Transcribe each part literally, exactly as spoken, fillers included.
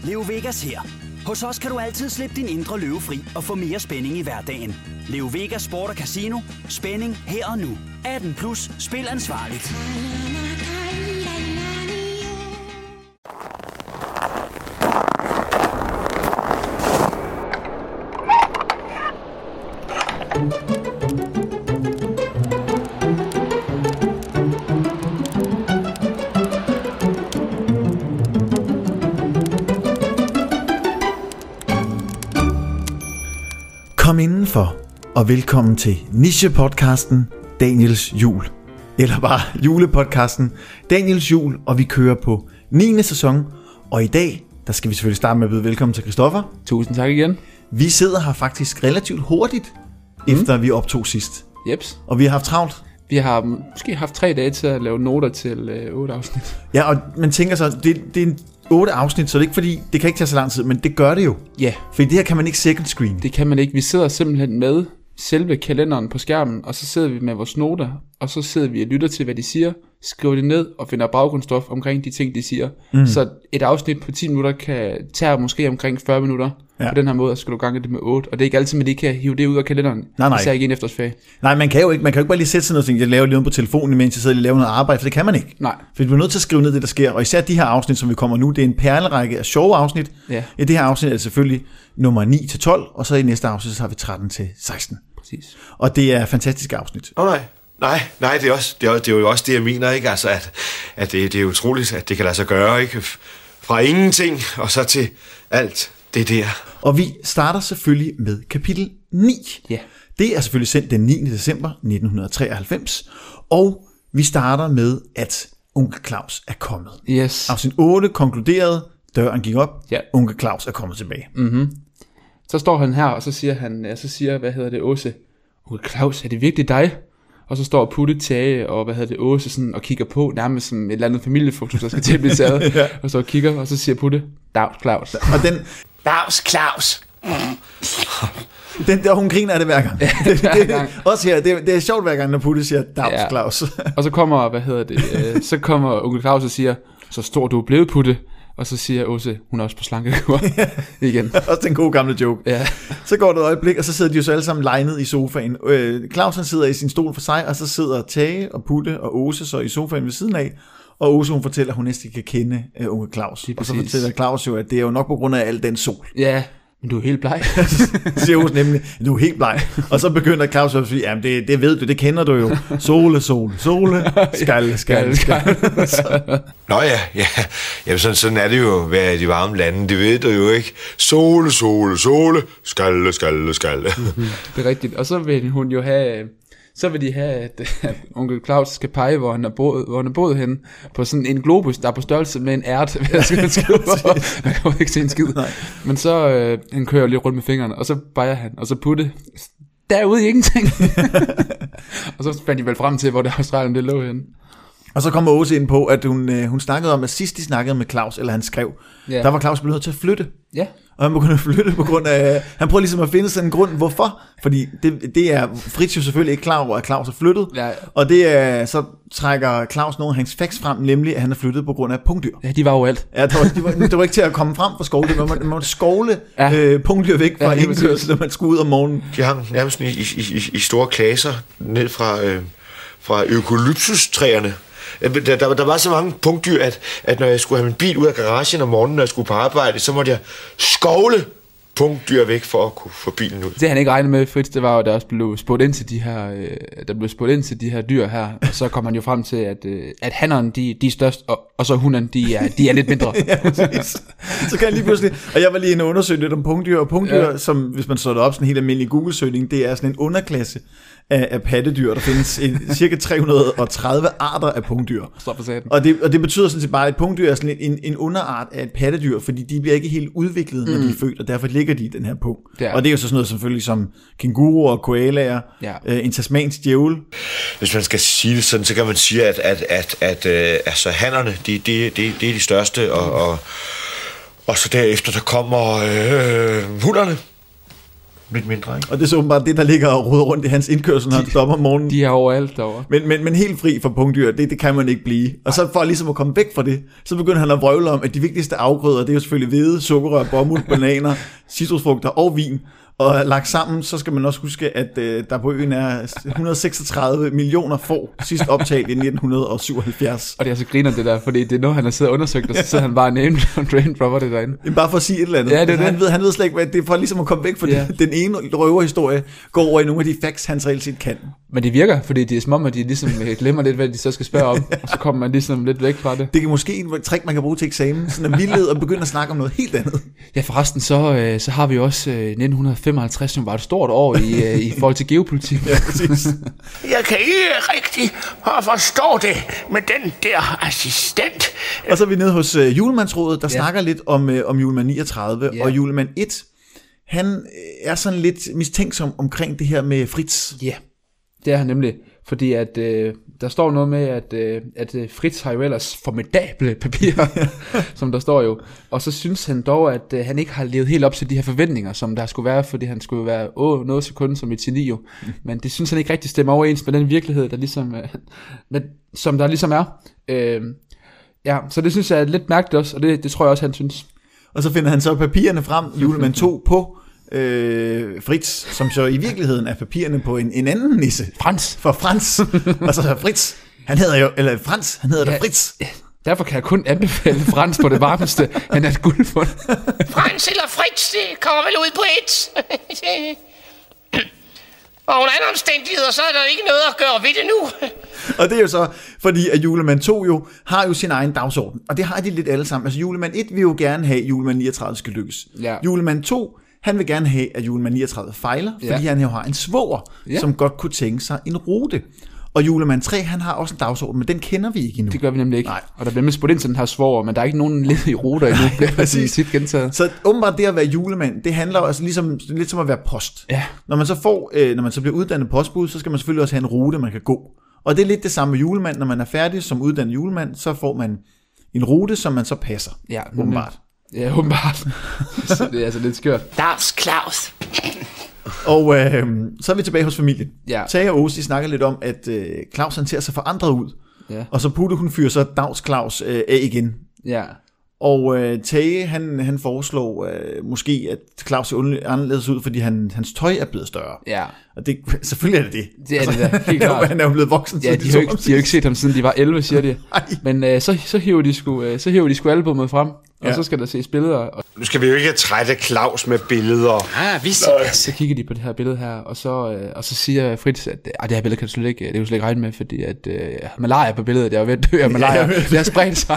Leo Vegas her. Hos os kan du altid slippe din indre løve fri og få mere spænding i hverdagen. Leo Vegas Sport og Casino. Spænding her og nu. atten plus. Spil ansvarligt. Kom indenfor, og velkommen til niche-podcasten Daniels Jul. Eller bare julepodcasten Daniels Jul, og vi kører på niende sæson. Og i dag, der skal vi selvfølgelig starte med at byde velkommen til Christoffer. Tusind tak igen. Vi sidder her faktisk relativt hurtigt, mm. efter vi optog sidst. Jeps. Og vi har haft travlt. Vi har måske haft tre dage til at lave noter til øh, otte afsnit. Ja, og man tænker så, det, det er en otte afsnit, så det er ikke fordi, det kan ikke tage så lang tid, men det gør det jo. Ja. For det her kan man ikke second screen. Det kan man ikke. Vi sidder simpelthen med selve kalenderen på skærmen, og så sidder vi med vores noter, og så sidder vi og lytter til, hvad de siger, skriver det ned og finder baggrundsstof omkring de ting, de siger. Mm. Så et afsnit på ti minutter kan tage måske omkring fyrre minutter. Ja. På den her måde, og skal du gange det med otte. Og det er ikke altid, man lige kan hive det ud af kalenderen. Nej, nej. Især ikke en efterårsferie. Nej, man kan jo ikke, man kan jo ikke bare lige sætte sig noget, og jeg laver lige noget på telefonen, mens jeg sidder og laver noget arbejde, for det kan man ikke. Nej. For vi bliver nødt til at skrive ned det, der sker. Og især de her afsnit, som vi kommer nu, det er en perlerække af sjove afsnit. Ja. I det her afsnit er det selvfølgelig nummer ni til tolv, og så i næste afsnit, så har vi tretten til seksten. Præcis. Og det er fantastiske afsnit. Åh oh, nej. Nej, nej, det er, også, det, er, det er jo også det, jeg mener, ikke? Altså, at, at det, det er utroligt, at det kan lade sig gøre, ikke? Fra ingenting og så til alt det der. Og vi starter selvfølgelig med kapitel ni. Ja. Det er selvfølgelig sendt den niende december nitten treoghalvfems, og vi starter med, at onkel Claus er kommet. Yes. Afsnit otte konkluderede, døren gik op, ja. Onkel Claus er kommet tilbage. Mm-hmm. Så står han her, og så siger han, så siger, hvad hedder det, Åse, onkel Claus, er det virkelig dig? Og så står Putte, Tage og hvad hedder det, Åse sådan, og kigger på, nærmest som et eller andet familiefoto, der skal til at blive taget. Ja. Og så kigger, og så siger Putte, Dags Claus. Og den, Dags Claus. Den der, hun griner af det hver gang. Ja, det, hver det, gang. Også her, det, det er sjovt hver gang, når Putte siger, Dags ja. Claus. Og så kommer, hvad hedder det, øh, så kommer onkel Claus og siger, så stor du er blevet, Putte. Og så siger Åse, hun er også på slankekur igen. Også den gode gamle joke. Ja. Så går det et øjeblik, og så sidder de jo så alle sammen legnet i sofaen. Øh, Claus han sidder i sin stol for sig, og så sidder Tage og Putte og Åse så i sofaen ved siden af. Og Åse hun fortæller, at hun næsten kan kende uh, onkel Claus. Og så fortæller Claus jo, at det er jo nok på grund af al den sol. Ja, men du er helt bleg. Siger Åse nemlig, du er helt bleg. Og så begynder Claus at sige, jamen det, det ved du, det kender du jo. Sole, sole, sole, skalle, skalle, skalle. Nå ja, ja. Jamen sådan, sådan er det jo ved i de varme lande, det ved du jo ikke. Sole, sole, sole, skalle, skalle, skalle. Det er rigtigt. Og så vil hun jo have... Så vil de have, at, at onkel Claus skal pege, hvor han er boet, hvor han er boet henne, på sådan en globus, der er på størrelse med en ært. Jeg skal skrive på. Jeg kan ikke se en skid. Nej. Men så øh, han kører lidt rundt med fingrene, og så peger han, og så Putte derude i ingenting. Og så fandt de vel frem til, hvor det Australien det lå henne. Og så kommer Åse ind på, at hun, øh, hun snakkede om, at sidst de snakkede med Claus, eller han skrev, ja. Der var Claus blevet nødt til at flytte. Ja. Og han begyndte at flytte på grund af, han prøver ligesom at finde sådan en grund, hvorfor. Fordi det, det er Fritz jo selvfølgelig ikke klar over, at Claus er flyttet. Ja. Og det er, så trækker Claus nogle af hans facts frem, nemlig at han er flyttet på grund af punktdyr. Ja, de var jo alt. Ja, det var, de var, det var ikke til at komme frem fra skovle. Man, man måtte skovle ja. øh, punktdyr væk fra ja, indkørsel, når man skulle ud om morgenen. De hang nærmest i, i, i, i store klasser ned fra, øh, fra eukalyptustræerne. Der, der, der var så mange punktdyr, at, at når jeg skulle have min bil ud af garagen om morgenen, når jeg skulle på arbejde, så måtte jeg skovle punktdyr væk for at kunne få bilen ud. Det han ikke regnede med, Fritz, det var jo, at der også blev spurgt ind til de her, øh, der blev spurgt ind til de her dyr her, og så kom man jo frem til, at, øh, at hannerne, de, de er størst, og, og så hunderne, de er, de er lidt mindre. Ja, så kan jeg lige pludselig, og jeg var lige inde og undersøge lidt om punktdyr, og punktdyr, ja. Som hvis man slår det op, sådan en helt almindelig Google-søgning, det er sådan en underklasse af, af pattedyr. Der findes en, cirka tre hundrede og tredive arter af punktdyr. Og det, og det betyder sådan set bare, at punktdyr er sådan en, en underart af et pattedyr, fordi de bliver ikke helt udviklet, når mm. de er født, og derfor ligger de i den her punkt. Det og det er jo så sådan noget selvfølgelig som kænguruer og koalaer, ja. øh, en tasmansk djævel. Hvis man skal sige det sådan, så kan man sige, at, at, at, at øh, altså hannerne, de, de, de, de er de største, og, og, og så derefter der kommer øh, hunderne. lidt mindre, ikke? Og det er så åbenbart det, der ligger og roder rundt i hans indkørsel, når han stopper om morgenen. De er overalt derovre. Men, men, men helt fri for punktdyr, det, det kan man ikke blive. Og så for ligesom at komme væk fra det, så begynder han at vrøvle om, at de vigtigste afgrøder, det er jo selvfølgelig hvede, sukkerrør, bomuld, bananer, citrusfrugter og vin. Og lagt sammen, så skal man også huske, at øh, der på øen er et hundrede og seksogtredive millioner får, sidst optaget i nitten syvoghalvfjerds. Og det er så griner det der, fordi det er noget, han har siddet og undersøgt, og så sidder han bare name drain dropper det derinde. Det er bare for at sige et eller andet. Ja, det er det. Han, ved, han ved slet ikke, hvad det er for ligesom at komme væk fra Ja. det. Den ene røverhistorie går over i nogle af de facts, han reelt set kan. Men det virker, fordi det er som om, at de ligesom glemmer lidt, hvad de så skal spørge om, og så kommer man ligesom lidt væk fra det. Det kan måske en trick, man kan bruge til eksamen, sådan at vildlede og begynde at snakke om noget helt andet. Ja, forresten, så, øh, så har vi jo også øh, nitten femoghalvtreds, som var et stort år i, øh, i forhold til geopolitik. Ja, præcis. Jeg kan ikke rigtig forstå det med den der assistent. Og så er vi nede hos øh, Julemandsrådet, der Ja. snakker lidt om, øh, om julemand niogtredive, Ja. og julemand et, han øh, er sådan lidt mistænksom omkring det her med Fritz. Ja, det er han nemlig, fordi at øh, der står noget med, at, øh, at øh, Fritz har jo ellers formidable papirer, som der står jo, og så synes han dog, at øh, han ikke har levet helt op til de her forventninger, som der skulle være, fordi han skulle være åh, noget sekund som et geni jo, men det synes han ikke rigtig stemmer overens med den virkelighed, der ligesom, øh, med, som der ligesom er. Øh, ja, så det synes jeg er lidt mærkeligt også, og det, det tror jeg også, han synes. Og så finder han så papirerne frem, julemand to, på øh, Fritz, som så i virkeligheden er papirerne på en, en anden nisse. Frans! For Frans. Og så Fritz, han hedder jo, eller Frans, han hedder ja. da Fritz. Ja, derfor kan jeg kun anbefale Frans på det varmeste. Han er et guldfund. Frans eller Fritz, det kommer vel ud på et. Og under andre omstændigheder, så er der ikke noget at gøre ved det nu. Og det er jo så, fordi at julemand to jo har jo sin egen dagsorden. Og det har de lidt alle sammen. Altså julemand et vil jo gerne have, at julemand niogtredive skal lykkes. Ja. Julemand to, han vil gerne have, at julemand niogtredive fejler, fordi Ja. han jo har en svoger, Ja. som godt kunne tænke sig en rute. Og julemand tre, han har også en dagsorden, men den kender vi ikke endnu. Det gør vi nemlig ikke. Nej. Og der bliver med spurgt ind til den her svoger, men der er ikke nogen led i ruter endnu. Det er præcis. tit gentaget. Så åbenbart det at være julemand, det handler også ligesom, lidt som at være post. Ja. Når man så får, øh, når man så bliver uddannet postbud, så skal man selvfølgelig også have en rute, man kan gå. Og det er lidt det samme med julemand. Når man er færdig som uddannet julemand, så får man en rute, som man så passer. Ja, åbenbart. Ja, åbenbart. Så det er altså lidt skørt. Lars Claus. Og øh, så er vi tilbage hos familien. Ja. Tage og Åse, de snakker lidt om, at øh, Claus han ser sig forandret ud. Ja. Og så Putte, hun fyrer så Dags Claus øh, af igen. Ja. Og øh, Tage, han, han foreslår øh, måske, at Claus ser underlig- anderledes ud, fordi han, hans tøj er blevet større. Ja. Og det, selvfølgelig er det det. Det er det da, helt han, er jo, klart. han er jo blevet voksen. Ja, siden de har, jo ikke, så de har jo ikke set ham siden de var elleve, siger de. Ej. Men øh, så, så hiver de sgu, øh, så hiver de sgu albumet frem, og Ja. så skal der ses billeder. Og Nu skal vi jo ikke trætte Claus med billeder. Ah, vi så kigger de på det her billede her, og så, øh, og så siger Fritz, at ah, det her billede kan du slet ikke, det kan du slet ikke regne med, fordi at øh, malaria på billedet, jeg er jo ved at dø af malaria. Ja, Det har spredt sig.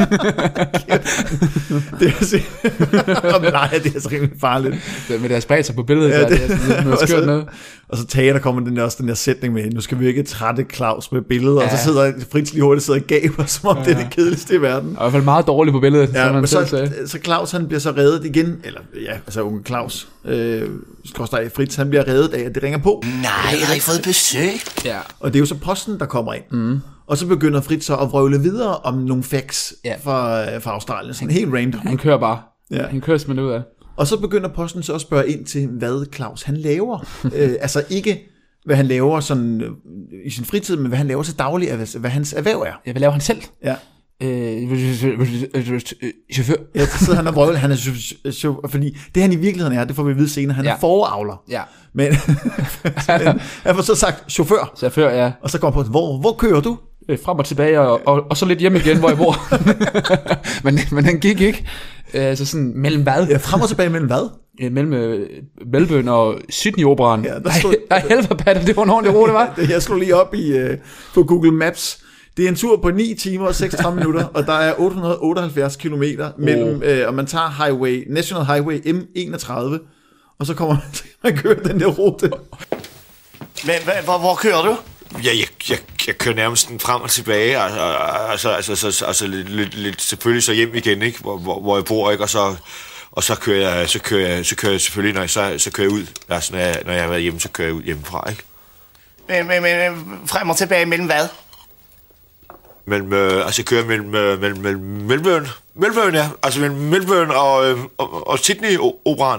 Det er så... Nej, det er så rimelig farligt. Men det har spredt sig på billedet, Ja, ja, det- det, det er sådan lidt noget og så- skørt noget. Og så tager der kommer den der, også den der sætning med, nu skal vi ikke trætte Claus med billeder, ja. Og så Ja. sidder Fritz lige hurtigt sidder og gaber, som om ja. det er det kedeligste i verden. Og i hvert fald meget dårligt på billedet, Ja, som man men selv så, sagde. så Claus han bliver så reddet igen, eller ja, altså unge Claus, øh, skorstræk Fritz, han bliver reddet af, at det ringer på. Nej, jeg har ikke fået besøg. Ja. Og det er jo så posten, der kommer ind. Mm. Og så begynder Fritz så at vrøvle videre om nogle facts Ja. fra, fra Australien, sådan helt random. Han kører bare. Ja. Han kører simpelthen ud af. Og så begynder posten så at spørge ind til, hvad Claus han laver. øh, altså ikke, hvad han laver sådan, øh, i sin fritid, men hvad han laver til daglig, altså, hvad hans erhverv er. Ja, hvad laver han selv? Ja. Øh, chauffør. Ja, så sidder han og vrøvler, han er chau- chau- fordi det han i virkeligheden er, det får vi at vide senere, han er Ja. foravler. Ja. Men, men han får så sagt chauffør, Chauffør, ja. og så kommer på, hvor, hvor kører du? Øh, Frem og tilbage, og, og, og så lidt hjem igen, hvor jeg bor. men, men han gik ikke. Øh, Altså sådan mellem hvad? Ja, frem og tilbage mellem hvad? Øh, Mellem øh, Melbourne og Sydney-operan. Ja, der Nej, stod- nej, helvede, Patter, det var en ordentlig rute, var. Jeg slog lige op i, uh, på Google Maps. Det er en tur på ni timer og seksogtredive minutter, og der er otte hundrede otteoghalvfjerds kilometer mellem, oh. øh, og man tager highway, National Highway M enogtredive, og så kommer man til at køre den der rute. Men hva- hvor, hvor kører du? Ja, jeg, jeg, jeg kører nærmest sådan frem og tilbage, altså, altså, altså, altså, altså lidt, lidt, lidt, selvfølgelig så hjem igen, ikke, hvor, hvor, hvor jeg bor, ikke, og så, og så kører jeg, så kører jeg, så kører jeg selvfølgelig, når jeg, så, så kører jeg ud, altså, når jeg, når jeg har været hjemme, så kører jeg ud hjemmefra, ikke. Men, men, men frem og tilbage mellem hvad? Mellem, øh, altså jeg kører mellem, øh, mellem, mellem Melbourne, Melbourne, ja, altså mellem Melbourne og, øh, og, og Sydney-operan.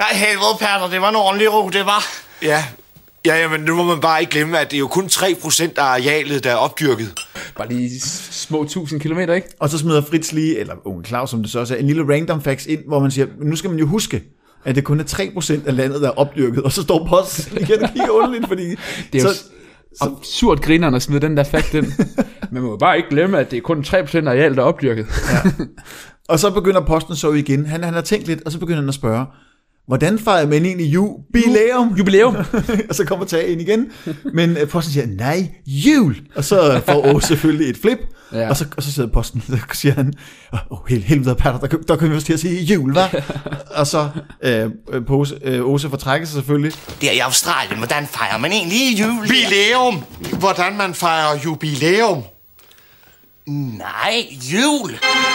Nej, helvede, Patter, det var en ordentlig ro, det var. Ja, ja, ja, men nu må man bare ikke glemme, at det er jo kun tre procent af arealet, der er opdyrket. Bare lige små tusind kilometer, ikke? Og så smider Fritz lige, eller onkel Claus, som det så også er, en lille random facts ind, hvor man siger, nu skal man jo huske, at det kun er tre procent af landet, der er opdyrket, og så står posten igen og kigger underligt, fordi... Det er jo så, absurd grinerne at smide den der fakt ind. Man må bare ikke glemme, at det er kun tre procent af arealet, der er opdyrket. Ja. Og så begynder posten så igen. Han, han har tænkt lidt, og så begynder han at spørge, hvordan fejrer man egentlig jubilæum? Jubilæum. Og så kommer Tage ind igen. Men uh, posten siger, nej, jul. Og så får Åse selvfølgelig et flip. Ja. Og, så, og så sidder posten, og så siger han, åh, oh, hel, helvede, Patter, der, der kan vi også til at sige jul, hva'? Og så uh, pose, uh, Åse fortrækker sig selvfølgelig. Det er i Australien, hvordan fejrer man egentlig jul? Jubilæum! Hvordan man fejrer jubilæum? Nej, jul!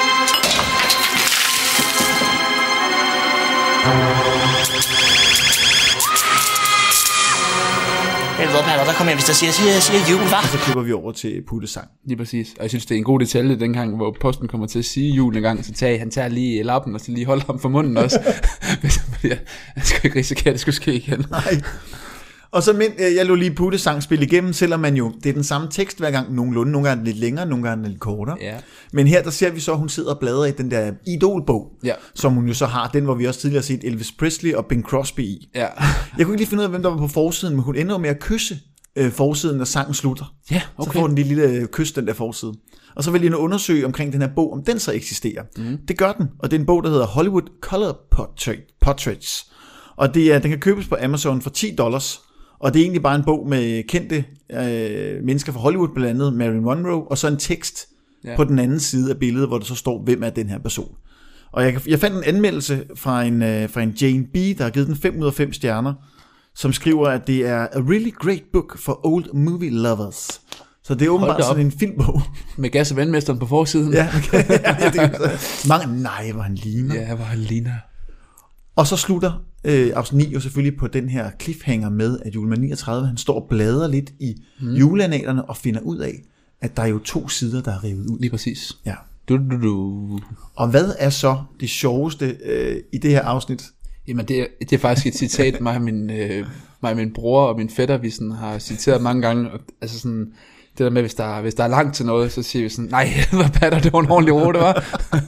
Helvede, Patter, der kommer jeg, hvis der siger, siger, siger jul, hva'? Og så klipper vi over til Puttes sang. Lige præcis. Og jeg synes, det er en god detalje dengang, hvor posten kommer til at sige jul en gang, så tager han tager lige lappen, og så lige holder ham for munden også. Jeg skal ikke risikere, at det skulle ske igen. Nej. Og så men, jeg lå lige Puttes sang spille igennem, selvom man jo, det er den samme tekst hver gang nogenlunde. Nogle gange lidt længere, nogle gange lidt kortere. Ja. Men her, der ser vi så, at hun sidder og bladrer i den der Idol-bog, Ja. som hun jo så har. Den, hvor vi også tidligere har set Elvis Presley og Bing Crosby i. Ja. Jeg kunne ikke lige finde ud af, hvem der var på forsiden, men hun ender jo med at kysse øh, forsiden, når sangen slutter. Ja, Så okay. får den lige lille kys, den der forside. Og så vil jeg nu undersøge omkring den her bog, om den så eksisterer. Mm. Det gør den, og det er en bog, der hedder Hollywood Color Portraits. Og det er, den kan købes på Amazon for ti dollars. Og det er egentlig bare en bog med kendte øh, mennesker fra Hollywood, blandt andet Marilyn Monroe, og så en tekst ja. på den anden side af billedet, hvor der så står, hvem er den her person. Og jeg, jeg fandt en anmeldelse fra en, øh, fra en Jane B., der har givet den fem ud af fem stjerner, som skriver, at det er a really great book for old movie lovers. Så det er åbenbart sådan en filmbog. Med Gas og Vandmesteren på forsiden. Ja, okay. ja, det er så. Mange, nej, hvor han ligner. Ja, hvor han ligner. Og så slutter øh, afsnit ni jo selvfølgelig på den her cliffhanger med, at julemand niogtredive, han står og bladrer lidt i mm. juleanalerne og finder ud af, at der er jo to sider, der er revet ud. Lige præcis. Ja. Du, du, du. Og hvad er så det sjoveste øh, i det her afsnit? Jamen, det er, det er faktisk et citat, mig og min, øh, mig og min bror og min fætter, vi sådan har citeret mange gange. Og, altså sådan, det der med, hvis der, hvis der er langt til noget, så siger vi sådan, nej, hvad Patter, det var en ordentlig ro, det var.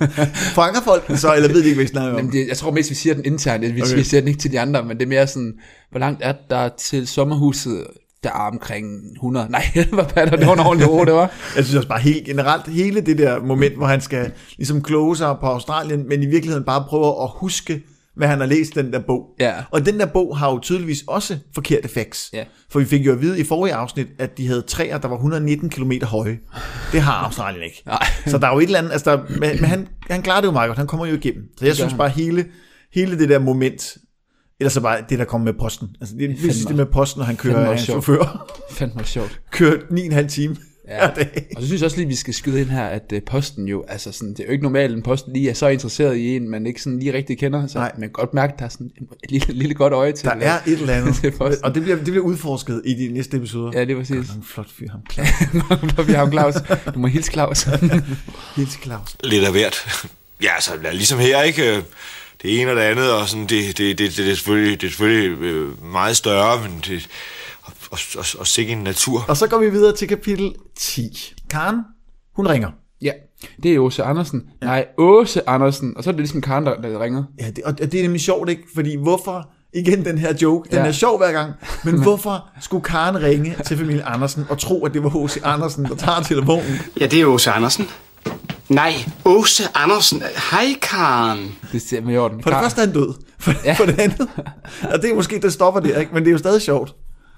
Fanger folk den så, eller ved de ikke, hvad I snakker om? Jamen, det, jeg tror mest, vi siger den internt, vi, Okay. vi siger den ikke til de andre, men det er mere sådan, hvor langt er der til sommerhuset, der er omkring hundrede. Nej, hvad Patter, det var en ordentlig ro, det var. Jeg synes også bare helt generelt, hele det der moment, hvor han skal ligesom kloge sig på Australien, men i virkeligheden bare prøve at huske, hvad han har læst den der bog. Ja. Og den der bog har jo tydeligvis også forkerte facts. Ja. For vi fik jo at vide i forrige afsnit, at de havde træer, der var et hundrede og nitten kilometer høje. Det har Australien ikke. Nej. Så der er jo et eller andet, altså der, men, men han, han klarer det jo meget godt, han kommer jo igennem. Så jeg synes han. bare hele, hele det der moment, eller så bare det der kommer med posten. Altså det, det, det med posten, når han kører fandme af også en sjovt. chauffør. Fandt mig sjovt. Kører ni og en halv time. Ja. hver dag. Og så synes jeg også lige, vi skal skyde ind her, at uh, posten jo, altså sådan, det er jo ikke normalt, en posten lige er så interesseret i en, man ikke sådan lige rigtig kender, så Nej. man kan godt mærke, at der er sådan et lille, lille godt øje til. Der er et eller andet, til posten. og det bliver, det bliver udforsket i de næste episoder. Ja, det var præcis. En flot fyr, ham Claus. Vi har jo Claus. Du må hilse Claus. Hils Claus. Lidt af hvert. Ja, altså, ligesom her, ikke? Det ene og det andet, og sådan, det, det, det, det, det er selvfølgelig, det er selvfølgelig øh, meget større, men det, og, og, og, og sikke en natur. Og så går vi videre til kapitel ti. Karen, hun ringer. Ja, det er Åse Andersen. Ja. Nej, Åse Andersen. Og så er det ligesom Karen, der, der ringer. Ja, det, og det er nemlig sjovt, ikke? Fordi hvorfor, igen den her joke, den Ja. er sjov hver gang, men hvorfor skulle Karen ringe til familien Andersen og tro, at det var H C Andersen, der tager telefonen? Ja, det er Åse Andersen. Nej, Åse Andersen. Hej, Karen. Det ser med i orden. For det Karen. første er han død, for, ja. Ja. for det andet, og det er måske, det stopper der, ikke? Men det er jo stadig sjovt.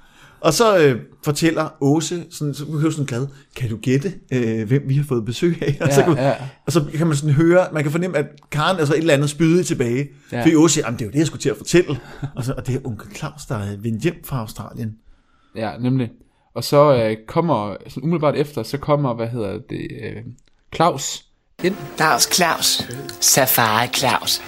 Og så øh, fortæller Åse, sådan, så bliver sådan glad, kan du gætte, øh, hvem vi har fået besøg af? Og, Ja, så kan, ja. og så kan man sådan høre, man kan fornemme, at Karen er så et eller andet spydig tilbage. Ja. Fordi Åse siger, jamen det er jo det, jeg skulle til at fortælle. Og, så, og det er onkel Claus, der er vendt hjem fra Australien. Ja, nemlig. Og så øh, kommer, sådan umiddelbart efter, så kommer, hvad hedder det, øh, Claus ind. Claus, Claus. Safari Claus.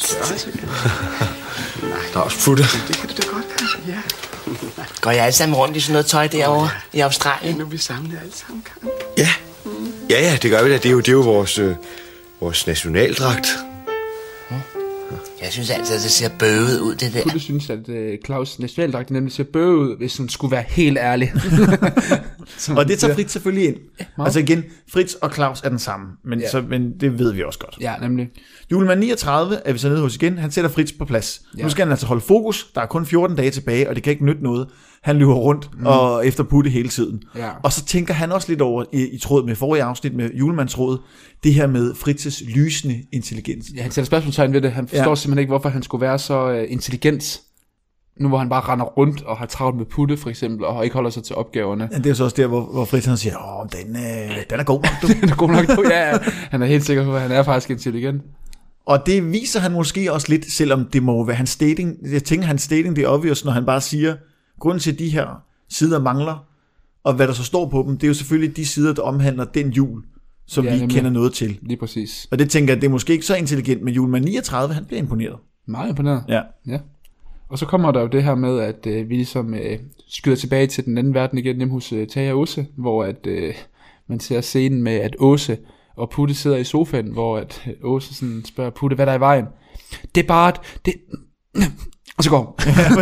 Der er også putter. Det kan du da godt, Karen. Ja. Går jeg alle sammen rundt i sådan noget tøj derovre i Australien? Nu er vi samlet alle sammen, Karen. Ja. Ja, ja, det gør vi da. Det er jo, det er jo vores, øh, vores nationaldragt. Jeg synes altid, at det ser bøvet ud, det der. Putte synes, at uh, Claus' nationaldragt nemlig ser bøvet ud, hvis hun skulle være helt ærlig. Og det tager Fritz selvfølgelig ind. Ja, altså igen, Fritz og Claus er den samme, men, Ja. så, men det ved vi også godt. Ja, nemlig. Julemand niogtredive er vi så nede hos igen. Han sætter Fritz på plads. Ja. Nu skal han altså holde fokus. Der er kun fjorten dage tilbage, og det kan ikke nytte noget. Han løber rundt mm. og efter Putte hele tiden. Ja. Og så tænker han også lidt over, i, i tråd med forrige afsnit med Julemands råd, det her med Fritz's lysende intelligens. Ja, han sætter spørgsmålstegn ved det. Han forstår Ja. simpelthen ikke, hvorfor han skulle være så uh, intelligent. Nu hvor han bare render rundt og har travlt med Putte, for eksempel, og ikke holder sig til opgaverne. Ja, det er så også der, hvor, hvor Fritz han siger, åh, den, øh, den er god nok, du. Den er god nok. Ja, ja, han er helt sikker på, at han er faktisk intelligent. Og det viser han måske også lidt, selvom det må være hans dating. Jeg tænker, hans dating, det er obvious, når han bare siger, grunden til, at de her sider mangler, og hvad der så står på dem, det er jo selvfølgelig de sider, der omhandler den jul, som Ja, vi ikke nemlig. kender noget til. Lige præcis. Og det tænker jeg, det er måske ikke så intelligent, men Julemand niogtredive, han bliver imponeret. Meget imponeret. Ja. Ja. Og så kommer der jo det her med, at øh, vi ligesom øh, skyder tilbage til den anden verden igen, hjemme hos øh, Tage og Åse, hvor at, øh, man ser scenen med, at Åse og Putte sidder i sofaen, hvor at øh, Åse sådan spørger Putte, hvad der er i vejen. Det er bare, et, det... Og så går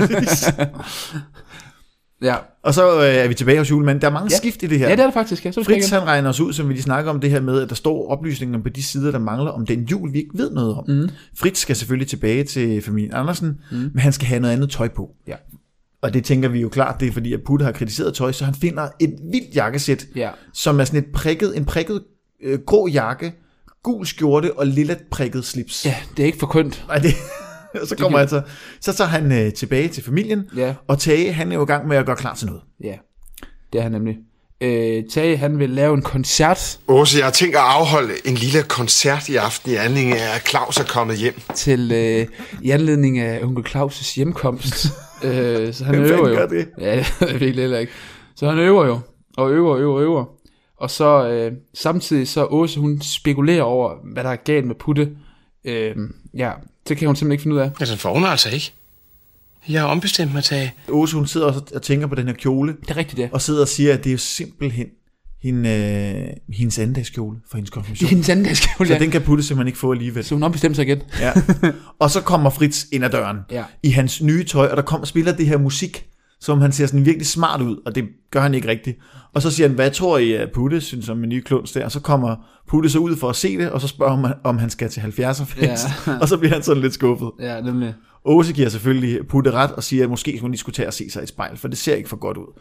Ja. Og så øh, er vi tilbage hos Julemand. Der er mange Ja. skift i det her. Ja, det er det faktisk. Ja. Så Fritz han regner os ud, som vi lige snakker om det her med, at der står oplysninger på de sider, der mangler om den jul, vi ikke ved noget om. Mm. Fritz skal selvfølgelig tilbage til familien Andersen, mm. men han skal have noget andet tøj på. Ja. Og det tænker vi jo klart, det er fordi, at Putte har kritiseret tøj, så han finder et vildt jakkesæt, Ja. som er sådan et prikket, en prikket øh, grå jakke, gul skjorte og lille prikket slips. Ja, det er ikke for kønt. Og det, så kommer altså, så tager han øh, tilbage til familien, Ja. og Tage, han er jo i gang med at gøre klar til noget. Ja, det er han nemlig. Øh, Tage, han vil lave en koncert Åse, jeg har tænkt at afholde en lille koncert i aften i anledning af, at Claus er kommet hjem. til øh, i anledning af onkel Claus' hjemkomst. øh, så han Hvem øver fanden jo. gør det? Ja, det er virkelig heller ikke. Så han øver jo, og øver, og øver, og øver. Og så øh, samtidig så Åse, hun spekulerer over, hvad der er galt med Putte. Øh, ja, det kan hun simpelthen ikke finde ud af. Ja, den får hun altså ikke. Jeg har ombestemt mig til... Åse, hun sidder også og tænker på den her kjole, Det er rigtigt, det. og sidder og siger, at det er jo simpelthen hende, øh, hendes andagskjole for hendes Det er konfirmation. hendes anden skole, Så ja. den kan Putte simpelthen ikke få alligevel. Så hun ombestemmer sig igen. Ja. Og så kommer Fritz ind ad døren Ja. i hans nye tøj, og der kommer spiller det her musik, som han ser sådan virkelig smart ud, og det gør han ikke rigtigt. Og så siger han, hvad tror I, at Putte synes om en ny kluns der? Og så kommer Putte så ud for at se det, og så spørger han, om han skal til halvfjerdser-fest. Ja. Og så bliver han sådan lidt skuffet. Ja, nemlig. Åse giver selvfølgelig Putte ret og siger, at måske hun lige skulle tage og se sig i et spejl, for det ser ikke for godt ud.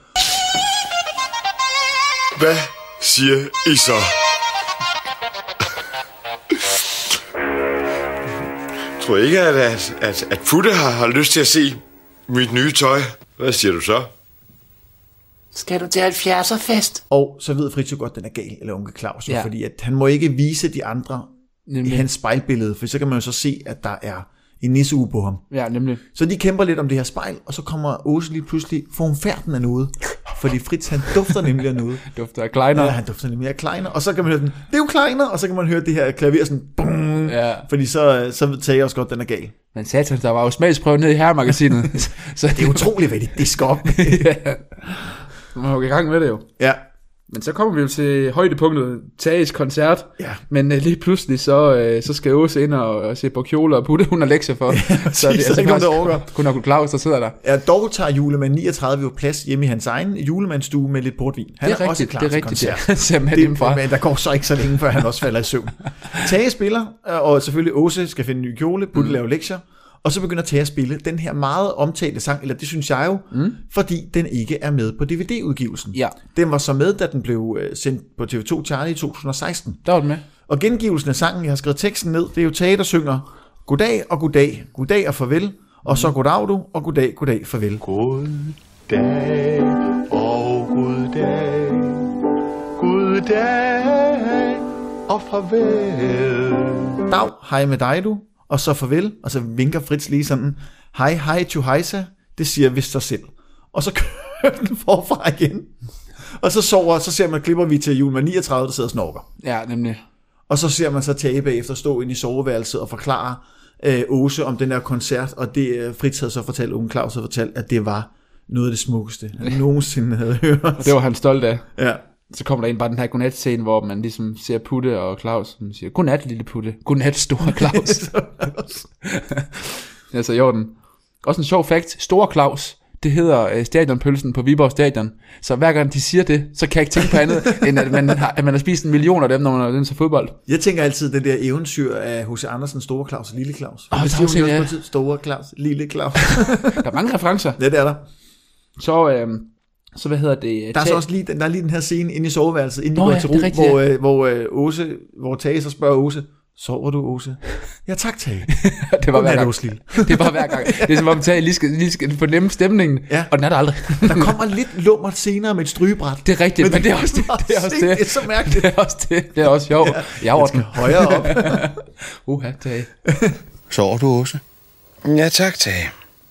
Hvad siger I så? Tror I ikke, at, at, at, at Putte har, har lyst til at se mit nye tøj? Hvad siger du så? Skal du til halvfjerdser-fest? Og så ved Fritz jo godt, at den er gal, eller onkel Claus, ja. Ja. Fordi at han må ikke vise de andre Nemlig. i hans spejlbillede, for så kan man jo så se, at der er en nisseuge på ham. Ja, nemlig. Så de kæmper lidt om det her spejl, og så kommer Åse lige pludselig, får hun færden af noget, fordi Fritz han dufter nemlig af noget. Dufter af Kleiner. Ja, han dufter nemlig af Kleiner, og så kan man høre den, det er jo Kleiner, og så kan man høre det her klaver sådan, bum, Ja. fordi så, så tager jeg også godt, den er gal. Men satan, der var jo smagsprøve nede i herremagasinet. Så Det er utroligt, hvad de disker op. ja. Man må jo i gang med det jo. Ja, Men så kommer vi jo til højdepunktet, Tages koncert. Ja. Men uh, lige pludselig, så, uh, så skal Åse ind og, og se på kjoler og Putte, hun har lektier for. Ja, så det er ikke nogen, der overgår. Kun onkel Claus, der sidder der. Ja, dog tager julemand niogtredive jo plads hjemme i hans egen julemandsstue med lidt portvin. Han Det er, er også rigtigt, klar det er til rigtigt. koncert. Det ser man Det, hjemmefra. men der går så ikke så længe, før han også falder i søvn. Tage spiller, og selvfølgelig Åse skal finde en ny kjole, Putte mm. laver lektier, og så begynder Tage at spille den her meget omtalte sang, eller det synes jeg jo, mm. fordi den ikke er med på D V D-udgivelsen. Ja. Den var så med, da den blev sendt på T V to Charlie i to tusind og seksten. Der var den med. Og gengivelsen af sangen, jeg har skrevet teksten ned, det er jo Tage, der synger goddag og goddag, goddag og farvel, og så goddag du, og goddag, goddag, farvel. Goddag og goddag, goddag og farvel. Dag, hej med dig du, og så farvel, og så vinker Fritz lige sådan, hej, hej, to hejsa, det siger vist sig selv. Og så kører den forfra igen. Og så sover, så ser man, klipper vi til julemand niogtredive, der sidder og snorker. Ja, nemlig. Og så ser man så Tage bagefter stå ind i soveværelset og forklare øh, Åse om den her koncert, og det øh, Fritz havde så fortalt, onkel Claus havde fortalt, at det var noget af det smukkeste, han nogensinde havde hørt. Og det var han stolt af. Ja. så kommer der ind bare den her godnat-scene, hvor man ligesom ser Putte og Claus, som siger, godnat lille Putte, godnat store Claus. Altså i orden. Også en sjov fact, store Claus, det hedder øh, stadionpølsen på Viborg Stadion. Så hver gang de siger det, så kan jeg ikke tænke på andet, end at man, har, at man har spist en million af dem, når man har den til fodbold. Jeg tænker altid det der eventyr af H C Andersen, Store Claus og Lille Claus. Åh, Oh, det har jeg ja. Store Claus, Lille Claus. Der er mange referencer. Ja, det er der. Så, øh, så hvad hedder det? Der er så også lige, der er lige den her scene inde i soveværelset, inden de Nå, går ja, til ro, rigtigt, hvor, ja. øh, hvor, øh, Åse, hvor Tage så spørger Åse, sover du, Åse? Ja, tak, Tage. Det var hver gang. Åse, lille. Det var hver gang. Det er som om Tage lige skal, lige skal fornemme stemningen, ja. Og den er der aldrig. Der kommer lidt lummert senere med et strygebræt. Det er rigtigt, men, men det er også det. Det er også det. Det er så mærkeligt. Det er også det. Det er også sjovt. Ja, jeg den skal højere op. Uha, Tage. Sover du, Åse? Ja, tak, Tage.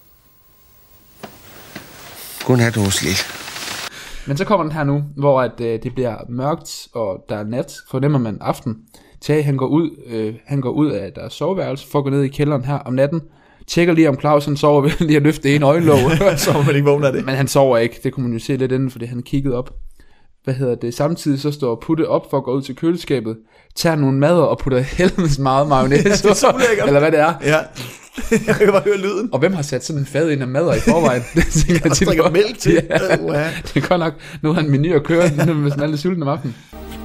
Godnat, Åse lille. Men så kommer den her nu, hvor at, øh, det bliver mørkt, og der er nat, fornemmer man aften. Tage, han går ud, øh, han går ud af deres soveværelse, for at gå ned i kælderen her om natten, tjekker lige om Claus, han sover ved lige at løfte en øjenlåg. Så man ikke vågner af det. Men han sover ikke, det kunne man jo se lidt inden, fordi han kiggede op. Hvad hedder det? Samtidig så står Putte op for at gå ud til køleskabet, tager nogle mader og putter helvedes meget mayonnaise. Ja, det er så lækkert. Eller hvad det er. Ja. Jeg kan bare høre lyden. Og hvem har sat sådan en fad ind af mader i forvejen? Det tænker jeg tit på. Mælk til. Ja. Uh, ja. Det er godt nok, nu har han menu at køre, hvis man er lidt sulten om aftenen.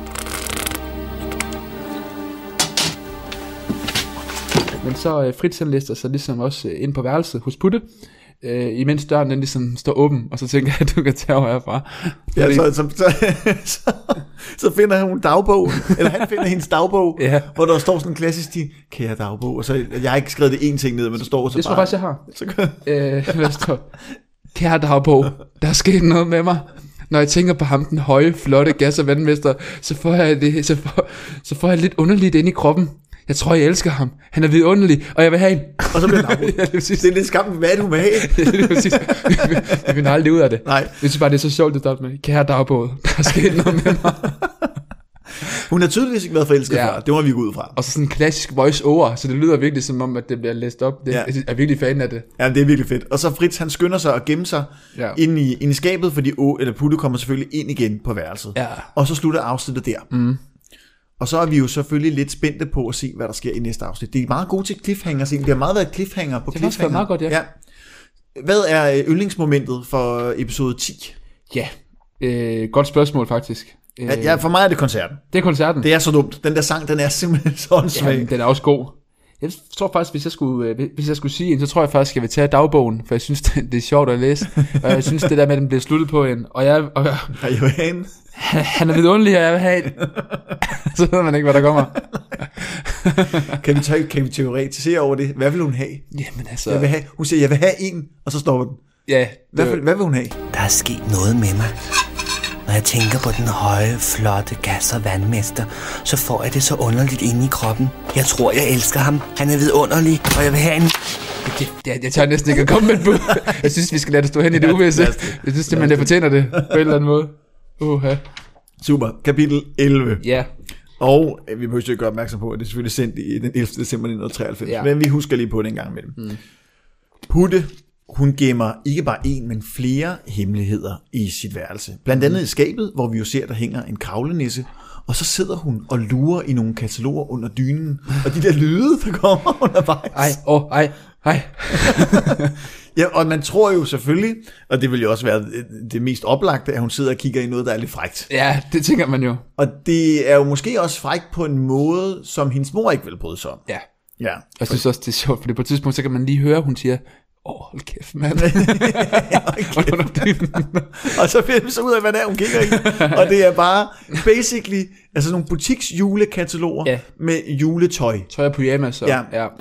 Men så uh, Fritz han lister sig ligesom også uh, ind på værelset hos Putte, uh, imens døren den ligesom står åben, og så tænker jeg, at du kan tage over herfra. Ja, fordi... så, så, så, så, så finder hun dagbog, eller han finder hendes dagbog, ja. Hvor der står sådan en klassisk stil, kære dagbog, og så, jeg har ikke skrevet det en ting ned, men der står så det bare... Det tror jeg faktisk, jeg har. Så... uh, hvad står? Kære dagbog, der er sket noget med mig. Når jeg tænker på ham, den høje, flotte gas- og vandmester, så får jeg det, så får, så får jeg lidt underligt ind i kroppen. Jeg tror, jeg elsker ham. Han er vidunderlig, og jeg vil have en. Og så bliver det ja, det, det er lidt skam, hvad du vil have. Det er præcis. Jeg finder aldrig ud af det. Nej. Jeg synes bare, det er så sjovt, det står med, kære dagbog, der er sket noget med mig. Hun har tydeligvis ikke været forelsket ja. før. Det må vi gå ud fra. Og så sådan en klassisk voice over, så det lyder virkelig som om, at det bliver læst op. Det, ja. Jeg er virkelig fan af det. Ja, det er virkelig fedt. Og så Fritz, han skynder sig at gemme sig ja. ind, i, ind i skabet, fordi o, eller Putte kommer selvfølgelig ind igen på værelset. Ja. Og så slutter afsnittet der. Mm. Og så er vi jo selvfølgelig lidt spændte på at se, hvad der sker i næste afsnit. Det er meget gode til cliffhanger. Det har meget været cliffhanger på det cliffhanger. Det meget godt, ja. ja. Hvad er yndlingsmomentet for episode ti? Ja, øh, godt spørgsmål faktisk. Ja, ja, for mig er det koncerten. Det er koncerten. Det er så dumt. Den der sang, den er simpelthen så svag. Ja, den er også god. Jeg tror faktisk, hvis jeg skulle, hvis jeg skulle sige en, så tror jeg faktisk, jeg vil tage dagbogen, for jeg synes, det er sjovt at læse. Og jeg synes, det der med, at den bliver sluttet på en. Og jeg, og jeg, jeg vil have en. Han er vidunderlig, og jeg vil have en. Så ved man ikke, hvad der kommer. kan, vi tage, kan vi teoretisere over det? Hvad vil hun have? Jamen altså... Jeg vil have, hun siger, jeg vil have en, og så stopper den. Ja. Hvad, vil, hvad vil hun have? Der er sket noget med mig. Når jeg tænker på den høje, flotte gas- og vandmester, så får jeg det så underligt inde i kroppen. Jeg tror, jeg elsker ham. Han er vidunderlig, og jeg vil have en... Det, det, jeg tør næsten ikke at komme med et bud. Jeg synes, vi skal lade det stå hen i det uvisse. Jeg synes simpelthen, det fortjener det på en eller anden måde. Uh-huh. Super. Kapitel elleve. Ja. Og vi behøver ikke gøre opmærksom på, at det er selvfølgelig sendt i den ellevte december nitten treoghalvfems. Ja. Men vi husker lige på det en gang imellem. Mm. Putte, hun gemmer ikke bare en, men flere hemmeligheder i sit værelse. Blandt andet mm. i skabet, hvor vi jo ser, der hænger en kravlenisse. Og så sidder hun og lurer i nogle kataloger under dynen. Og de der lyde, der kommer undervejs. Ej, åh, oh, ej, ej. Ja, og man tror jo selvfølgelig, og det vil jo også være det mest oplagte, at hun sidder og kigger i noget, der er lidt frækt. Ja, det tænker man jo. Og det er jo måske også frækt på en måde, som hendes mor ikke vil bryde sig om. Ja. Ja. Jeg synes også, det er sjovt, for på et tidspunkt, så kan man lige høre, hun siger, åh, oh, hold kæft, mand. Og så finder vi så ud af, hvad det er, hun kigger i. Og det er bare basically altså nogle butiks julekataloger ja. Med juletøj. Tøj og pyjamas. Så. Ja. Ja.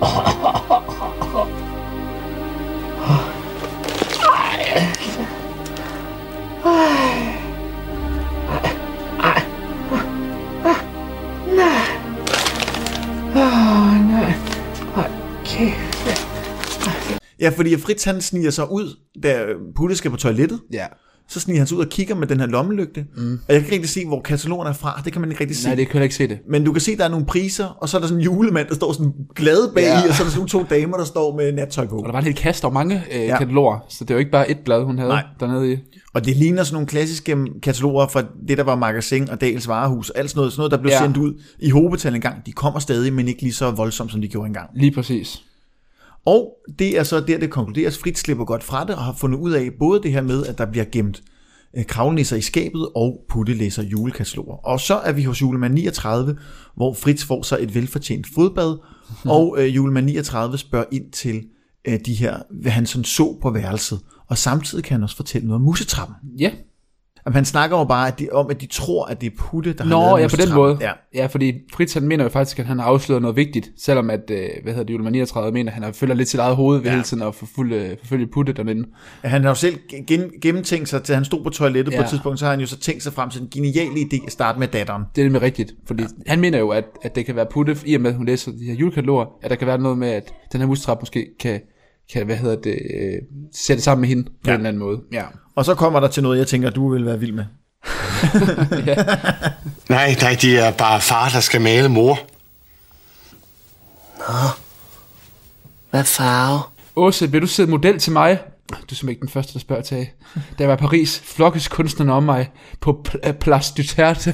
Ja, fordi Fritz han sniger sig ud, da Putte skal på toilettet. Ja. så sniger han sig ud og kigger med den her lommelygte. Mm. Og jeg kan ikke rigtig se, hvor katalogerne er fra. Det kan man ikke rigtig se. Nej, det kan jeg ikke se det. Men du kan se, der er nogle priser, og så er der sådan en julemand, der står sådan glad bag ja. i, og så er der sådan to damer, der står med nattøj på. Og der var en hel kasse, der var mange øh, ja. kataloger, så det var ikke bare et blad, hun havde Nej. dernede i. Og det ligner sådan nogle klassiske kataloger fra det, der var Magasin og Dahls Varehus, alt sådan noget, sådan noget, der blev ja. sendt ud i hovedbetal en gang. De kommer stadig, men ikke lige så voldsomt, som de gjorde engang. Lige præcis. Og det er så der, det konkluderes. Fritz slipper godt fra det, og har fundet ud af både det her med, at der bliver gemt kravlenisser i skabet, og Putte læser julekataloger. Og så er vi hos julemand niogtredive, hvor Fritz får sig et velfortjent fodbad, hmm. og øh, julemand niogtredive spørger ind til øh, de her, hvad han sådan så på værelset. Og samtidig kan han også fortælle noget om musetrappen. Ja. Og han snakker jo bare at de, om, at de tror, at det er Putte, der Nå, har lavet ja, på den måde. Ja. ja, fordi Fritz han mener jo faktisk, at han har afsløret noget vigtigt, selvom at, øh, hvad hedder det, julemand niogtredive mener, at han har følger lidt sit eget hoved ved ja. hele tiden og forfølge, forfølge Putte derinde. Ja, han har jo selv gen, gennemtænkt sig til, han stod på toilettet ja. på et tidspunkt, så har han jo så tænkt sig frem til en genial idé at starte med datteren. Det er nemlig rigtigt, fordi ja. han mener jo, at, at det kan være Putte, i og med at hun læser de her julekataloger, at der kan være noget med, at den her musetrap måske kan, kan hvad hedder det, øh, sætte sammen med hende på ja. en eller anden måde. Ja. Og så kommer der til noget, jeg tænker, du vil være vild med. ja. Nej, nej, det er bare far, der skal male mor. Nå, hvad farve? Åse, vil du sidde model til mig? Du er simpelthen ikke den første, der spørger til. Da jeg var i Paris, flokkes kunstnerne om mig på Place du Tertre.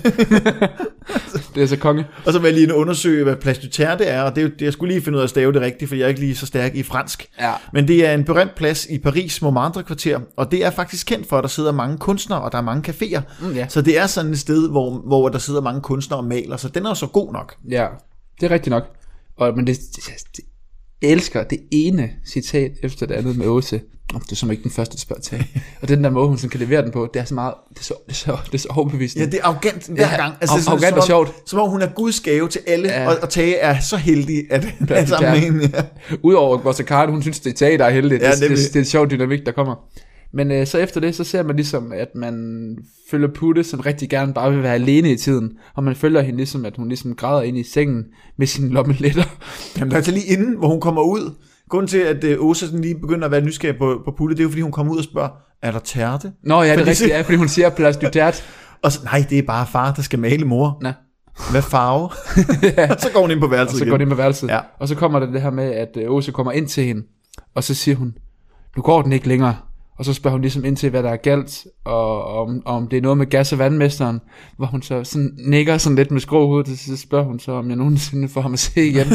Det er så konge. Og så vil jeg lige undersøge, hvad Place du Tertre er, og det er, det, jeg skulle lige finde ud af at stave det rigtigt, for jeg er ikke lige så stærk i fransk. Ja. Men det er en berømt plads i Paris, Montmartre-kvarter, og det er faktisk kendt for, at der sidder mange kunstnere, og der er mange caféer. Mm, ja. Så det er sådan et sted, hvor, hvor der sidder mange kunstnere og maler, så den er så god nok. Ja, det er rigtigt nok. Og, men det, det, det jeg elsker det ene citat efter det andet med Åse. Det er som ikke den første, der spørger til. Og den der måde, hun sådan kan levere den på, det er så meget, det er så, det er så, det er så overbevisende. Ja, det er arrogant hver ja, gang. Altså, det er arrogant som, og sjovt. Som om hun er Guds gave til alle, ja. og, og Tage er så heldig, at han er sammen med hende. Ja. Udover Bosse Karen, hun synes, det er Tage, der er heldig. Ja, det, det, det, det er en sjov dynamik, der kommer. Men øh, så efter det, så ser man ligesom, at man følger Putte, som rigtig gerne bare vil være alene i tiden. Og man følger hende ligesom, at hun ligesom græder ind i sengen med sine lommeletter. Jamen der er lige inden, hvor hun kommer ud. Grunden til, at øh, Åse sådan lige begynder at være nysgerrig på, på Putte, det er jo fordi, hun kommer ud og spørger, er der tærte? Nå ja, det er fordi, rigtigt, ja, fordi hun siger Place du Tertre. Og så, nej, det er bare far, der skal male mor. Nå. Hvad farve? ja. Så går hun ind på værelset Og så igen. går hun ind på værelset. Ja. Og så kommer der det her med, at Åse kommer ind til hende, og så siger hun, nu går den ikke længere. Og så spørger hun ligesom ind til, hvad der er galt, og om, om det er noget med gas- og vandmesteren, hvor hun så sådan nikker sådan lidt med skråhovedet, og så spørger hun så, om jeg nogensinde får ham at se igen.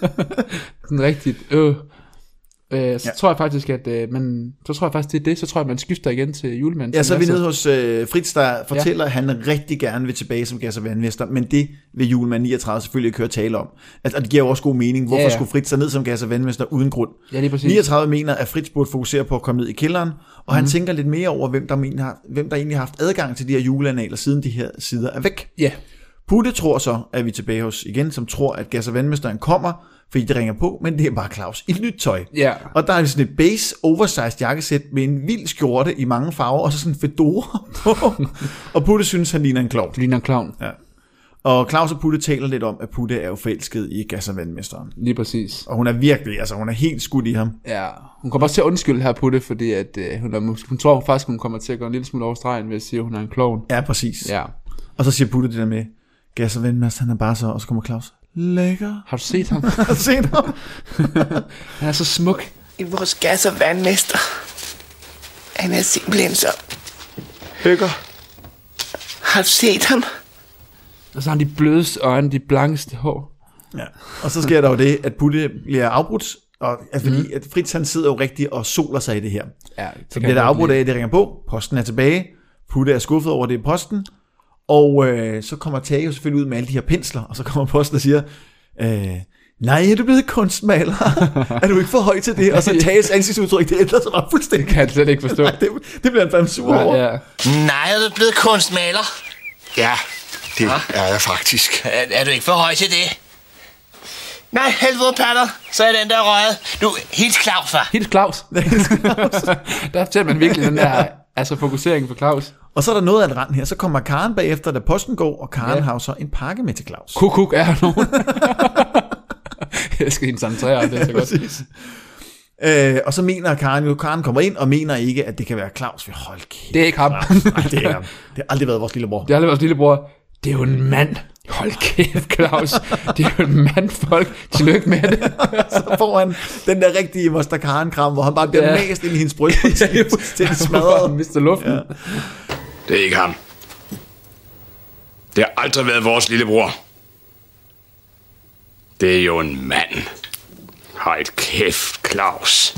Sådan rigtigt, øh. Øh, så ja. tror jeg faktisk, at øh, man, så tror jeg faktisk, det er det, så tror jeg, man skifter igen til julemanden. Ja, så er vi nede hos øh, Fritz, der fortæller, ja. at han rigtig gerne vil tilbage som gas- og vandmester, men det vil julemand niogtredive selvfølgelig ikke høre tale om. Altså, og det giver jo også god mening. Hvorfor ja, ja. skulle Fritz så ned som gas- og vandmester uden grund? Ja, lige præcis. niogtredive mener, at Fritz burde fokusere på at komme ned i kælderen, og mm-hmm. han tænker lidt mere over, hvem der, mener, hvem der egentlig har haft adgang til de her juleannaler, siden de her sider er væk. Ja. Putte tror så, at vi er tilbage hos igen, som tror, at gas- og vandmesteren kommer, fordi det ringer på, men det er bare Claus i nyt tøj. Ja. Og der er sådan et base oversized jakkesæt med en vild skjorte i mange farver, og så sådan en fedora på. Og Putte synes, han ligner en klovn. Ligner en klovn. Ja. Og Claus og Putte taler lidt om, at Putte er jo forelsket i gas- og vandmesteren. Lige præcis. Og hun er virkelig, altså hun er helt skudt i ham. Ja, hun kommer også til at undskylde her Putte, fordi at, øh, hun, er, hun tror faktisk, hun kommer til at gå en lille smule over stregen ved at sige, at hun er en klovn. Ja, præcis. Ja. Og så siger Putte det der med, gas- og vandmesteren, han er bare så, og så kommer Claus. Lækker. Har du set ham? Har du set ham? Han er så smuk. I vores gas- og vandmester. Han er simpelthen så... Lækker. Har du set ham? Og så har han de blødeste øjne, de blankeste hår. Ja. Og så sker der jo det, at Putte bliver afbrudt, og, altså, fordi mm. at Fritz han sidder jo rigtig og soler sig i det her. Ja, det så bliver der afbrudt af, at det ringer på, posten er tilbage, Putte er skuffet over det i posten, og øh, så kommer Tage jo selvfølgelig ud med alle de her pensler, og så kommer posten og siger, øh, nej, er du blevet kunstmaler? Er du ikke for høj til det? Og så Tages ansigtsudtryk, det ændrer sig bare fuldstændig. Det kan jeg slet ikke forstå. Nej, det, det bliver han fandme sur over. Ja. Nej, er du blevet kunstmaler? Ja, det ja. er jeg faktisk. Er, er du ikke for høj til det? Nej, helvede patter, så er den der røget. Du, helt Claus, var. Helt Claus. Der fortæller man virkelig den der altså fokusering på Claus. Og så er der noget af en rand her. Så kommer Karen bagefter, da posten går, og Karen ja. har så en pakke med til Claus. Kuk-kuk er her nogen. Jeg skal hende samtrære, det er så godt. Øh, og så mener Karen jo, Karen kommer ind og mener ikke, at det kan være Claus. Hold kæft. Det er ikke ham. Nej, det er ham. Det har aldrig været vores lillebror. Det har aldrig været vores lillebror. Det er jo en mand. Hold kæft, Claus. Det er jo en mand, folk. Tillykke med det. Så får han den der rigtige Moster Karen-kram, hvor han bare bliver ja. mast ind i hendes bryst. Ja, til det smadret. Han mister luften. Ja. Det er ikke ham. Det har aldrig været vores lillebror. Det er jo en mand. Hold kæft, Claus.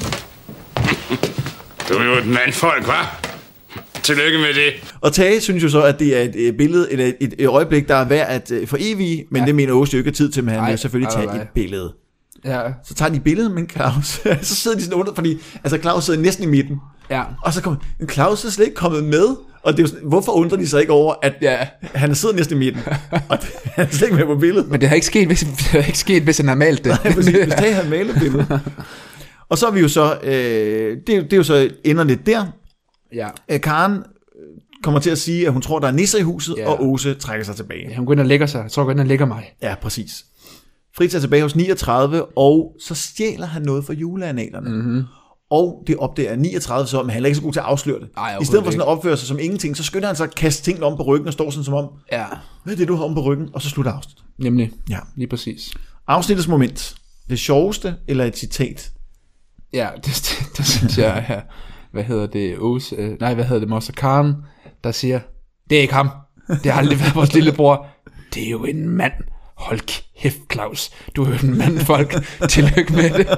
Du er jo et mandfolk, hva'? Tillykke med det. Og Tage synes jo så, at det er et billede, et, et, et øjeblik, der er værd at for evigt, men ja. det mener Åse jo ikke er tid til, men han vil selvfølgelig ej, tage ej, ej. et billede. Ja. Så tager de billedet med Claus, så sidder de sådan under, fordi altså Claus sidder næsten i midten, ja. og så kommer Claus er slet ikke kommet med, og det er jo sådan, hvorfor undrer de sig ikke over, at ja. han sidder næsten i midten, og han er slet ikke med på billedet. Men det har ikke sket, hvis, det har ikke sket, hvis han har malet det. Nej, præcis, hvis Tage havde malet billedet. Og så er vi jo så, øh, det, det er jo så ender lidt der. Ja. Øh, Karen kommer til at sige, at hun tror, der er nisser i huset, ja. og Åse trækker sig tilbage. Ja, hun går ind og lægger sig. Så går ind og lægger mig. Ja, præcis. Fritz er tilbage hos niogtredive, og så stjæler han noget fra juleanalerne. Mm-hmm. Og det opdager niogtredive så, men han er ikke så god til at afsløre det. Ej, I stedet for sådan at opføre sig som ingenting, så skynder han sig at kaste tingene om på ryggen og står sådan som om, ja. hvad er det, du har om på ryggen? Og så slutter afsnittet. Nemlig, ja. lige præcis. Afsnittets moment. Det sjoveste eller et citat? Ja, det, det, det synes jeg er, hvad hedder det, Åse, øh, nej, hvad hedder det, Moster Karen, der siger, det er ikke ham. Det har aldrig været vores lillebror. Det er jo en mand. Hold kæft, Claus. Du er jo en mand, folk. Tillykke med det.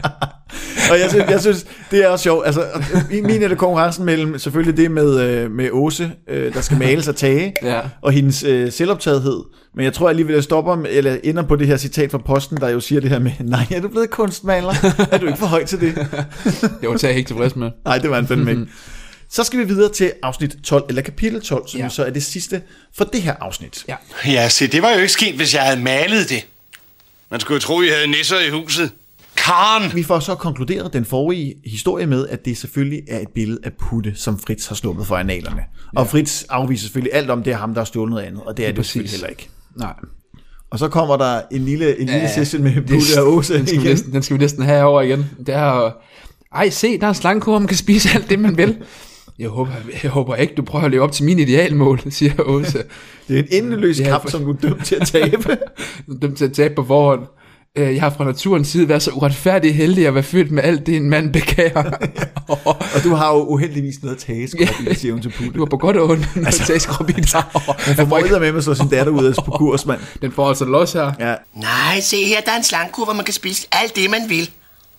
Og jeg synes, jeg synes, det er også sjovt. Altså, i min er det konkurrencen mellem selvfølgelig det med, med Åse, der skal males af Tage, ja. og hendes øh, selvoptagethed. Men jeg tror alligevel, jeg stopper, eller ender på det her citat fra Posten, der jo siger det her med, nej, er du blevet kunstmaler? Er du ikke for høj til det? Jo, Tage er ikke tilfreds med. Nej, det var en fandme ikke. Så skal vi videre til afsnit tolv, eller kapitel tolv, som ja. så er det sidste for det her afsnit. Ja. ja, se, det var jo ikke sket, hvis jeg havde malet det. Man skulle jo tro, I havde nisser i huset. Karen! Vi får så konkluderet den forrige historie med, at det selvfølgelig er et billede af Putte, som Fritz har sluppet for analerne. Ja. Og Fritz afviser selvfølgelig alt om, det er ham, der har stjålet noget andet, og det er det, det selvfølgelig heller ikke. Nej. Og så kommer der en lille, en lille ja, session med Putte det, og Åse den skal, igen. Næsten, den skal vi næsten have over igen. Det er, ej, se, der er en slangekur, man kan spise alt det, man vil. Jeg håber, jeg håber ikke, du prøver at leve op til min idealmål, siger Åse. Det er en endeløs ja, kamp, som du er dømt til at tabe. dømt til at tabe på forhånd. Jeg har fra naturens side været så uretfærdig heldig at være født med alt det, en mand begærer. Og du har jo uheldigvis noget tageskrop i, siger hun til Putte. Du har på godt og ondt noget altså, tageskrop i dig. Hun får med med så sin datter ud af på kurs, mand. Den får altså los her. Ja. Nej, se her, der er en slangekur, hvor man kan spise alt det, man vil.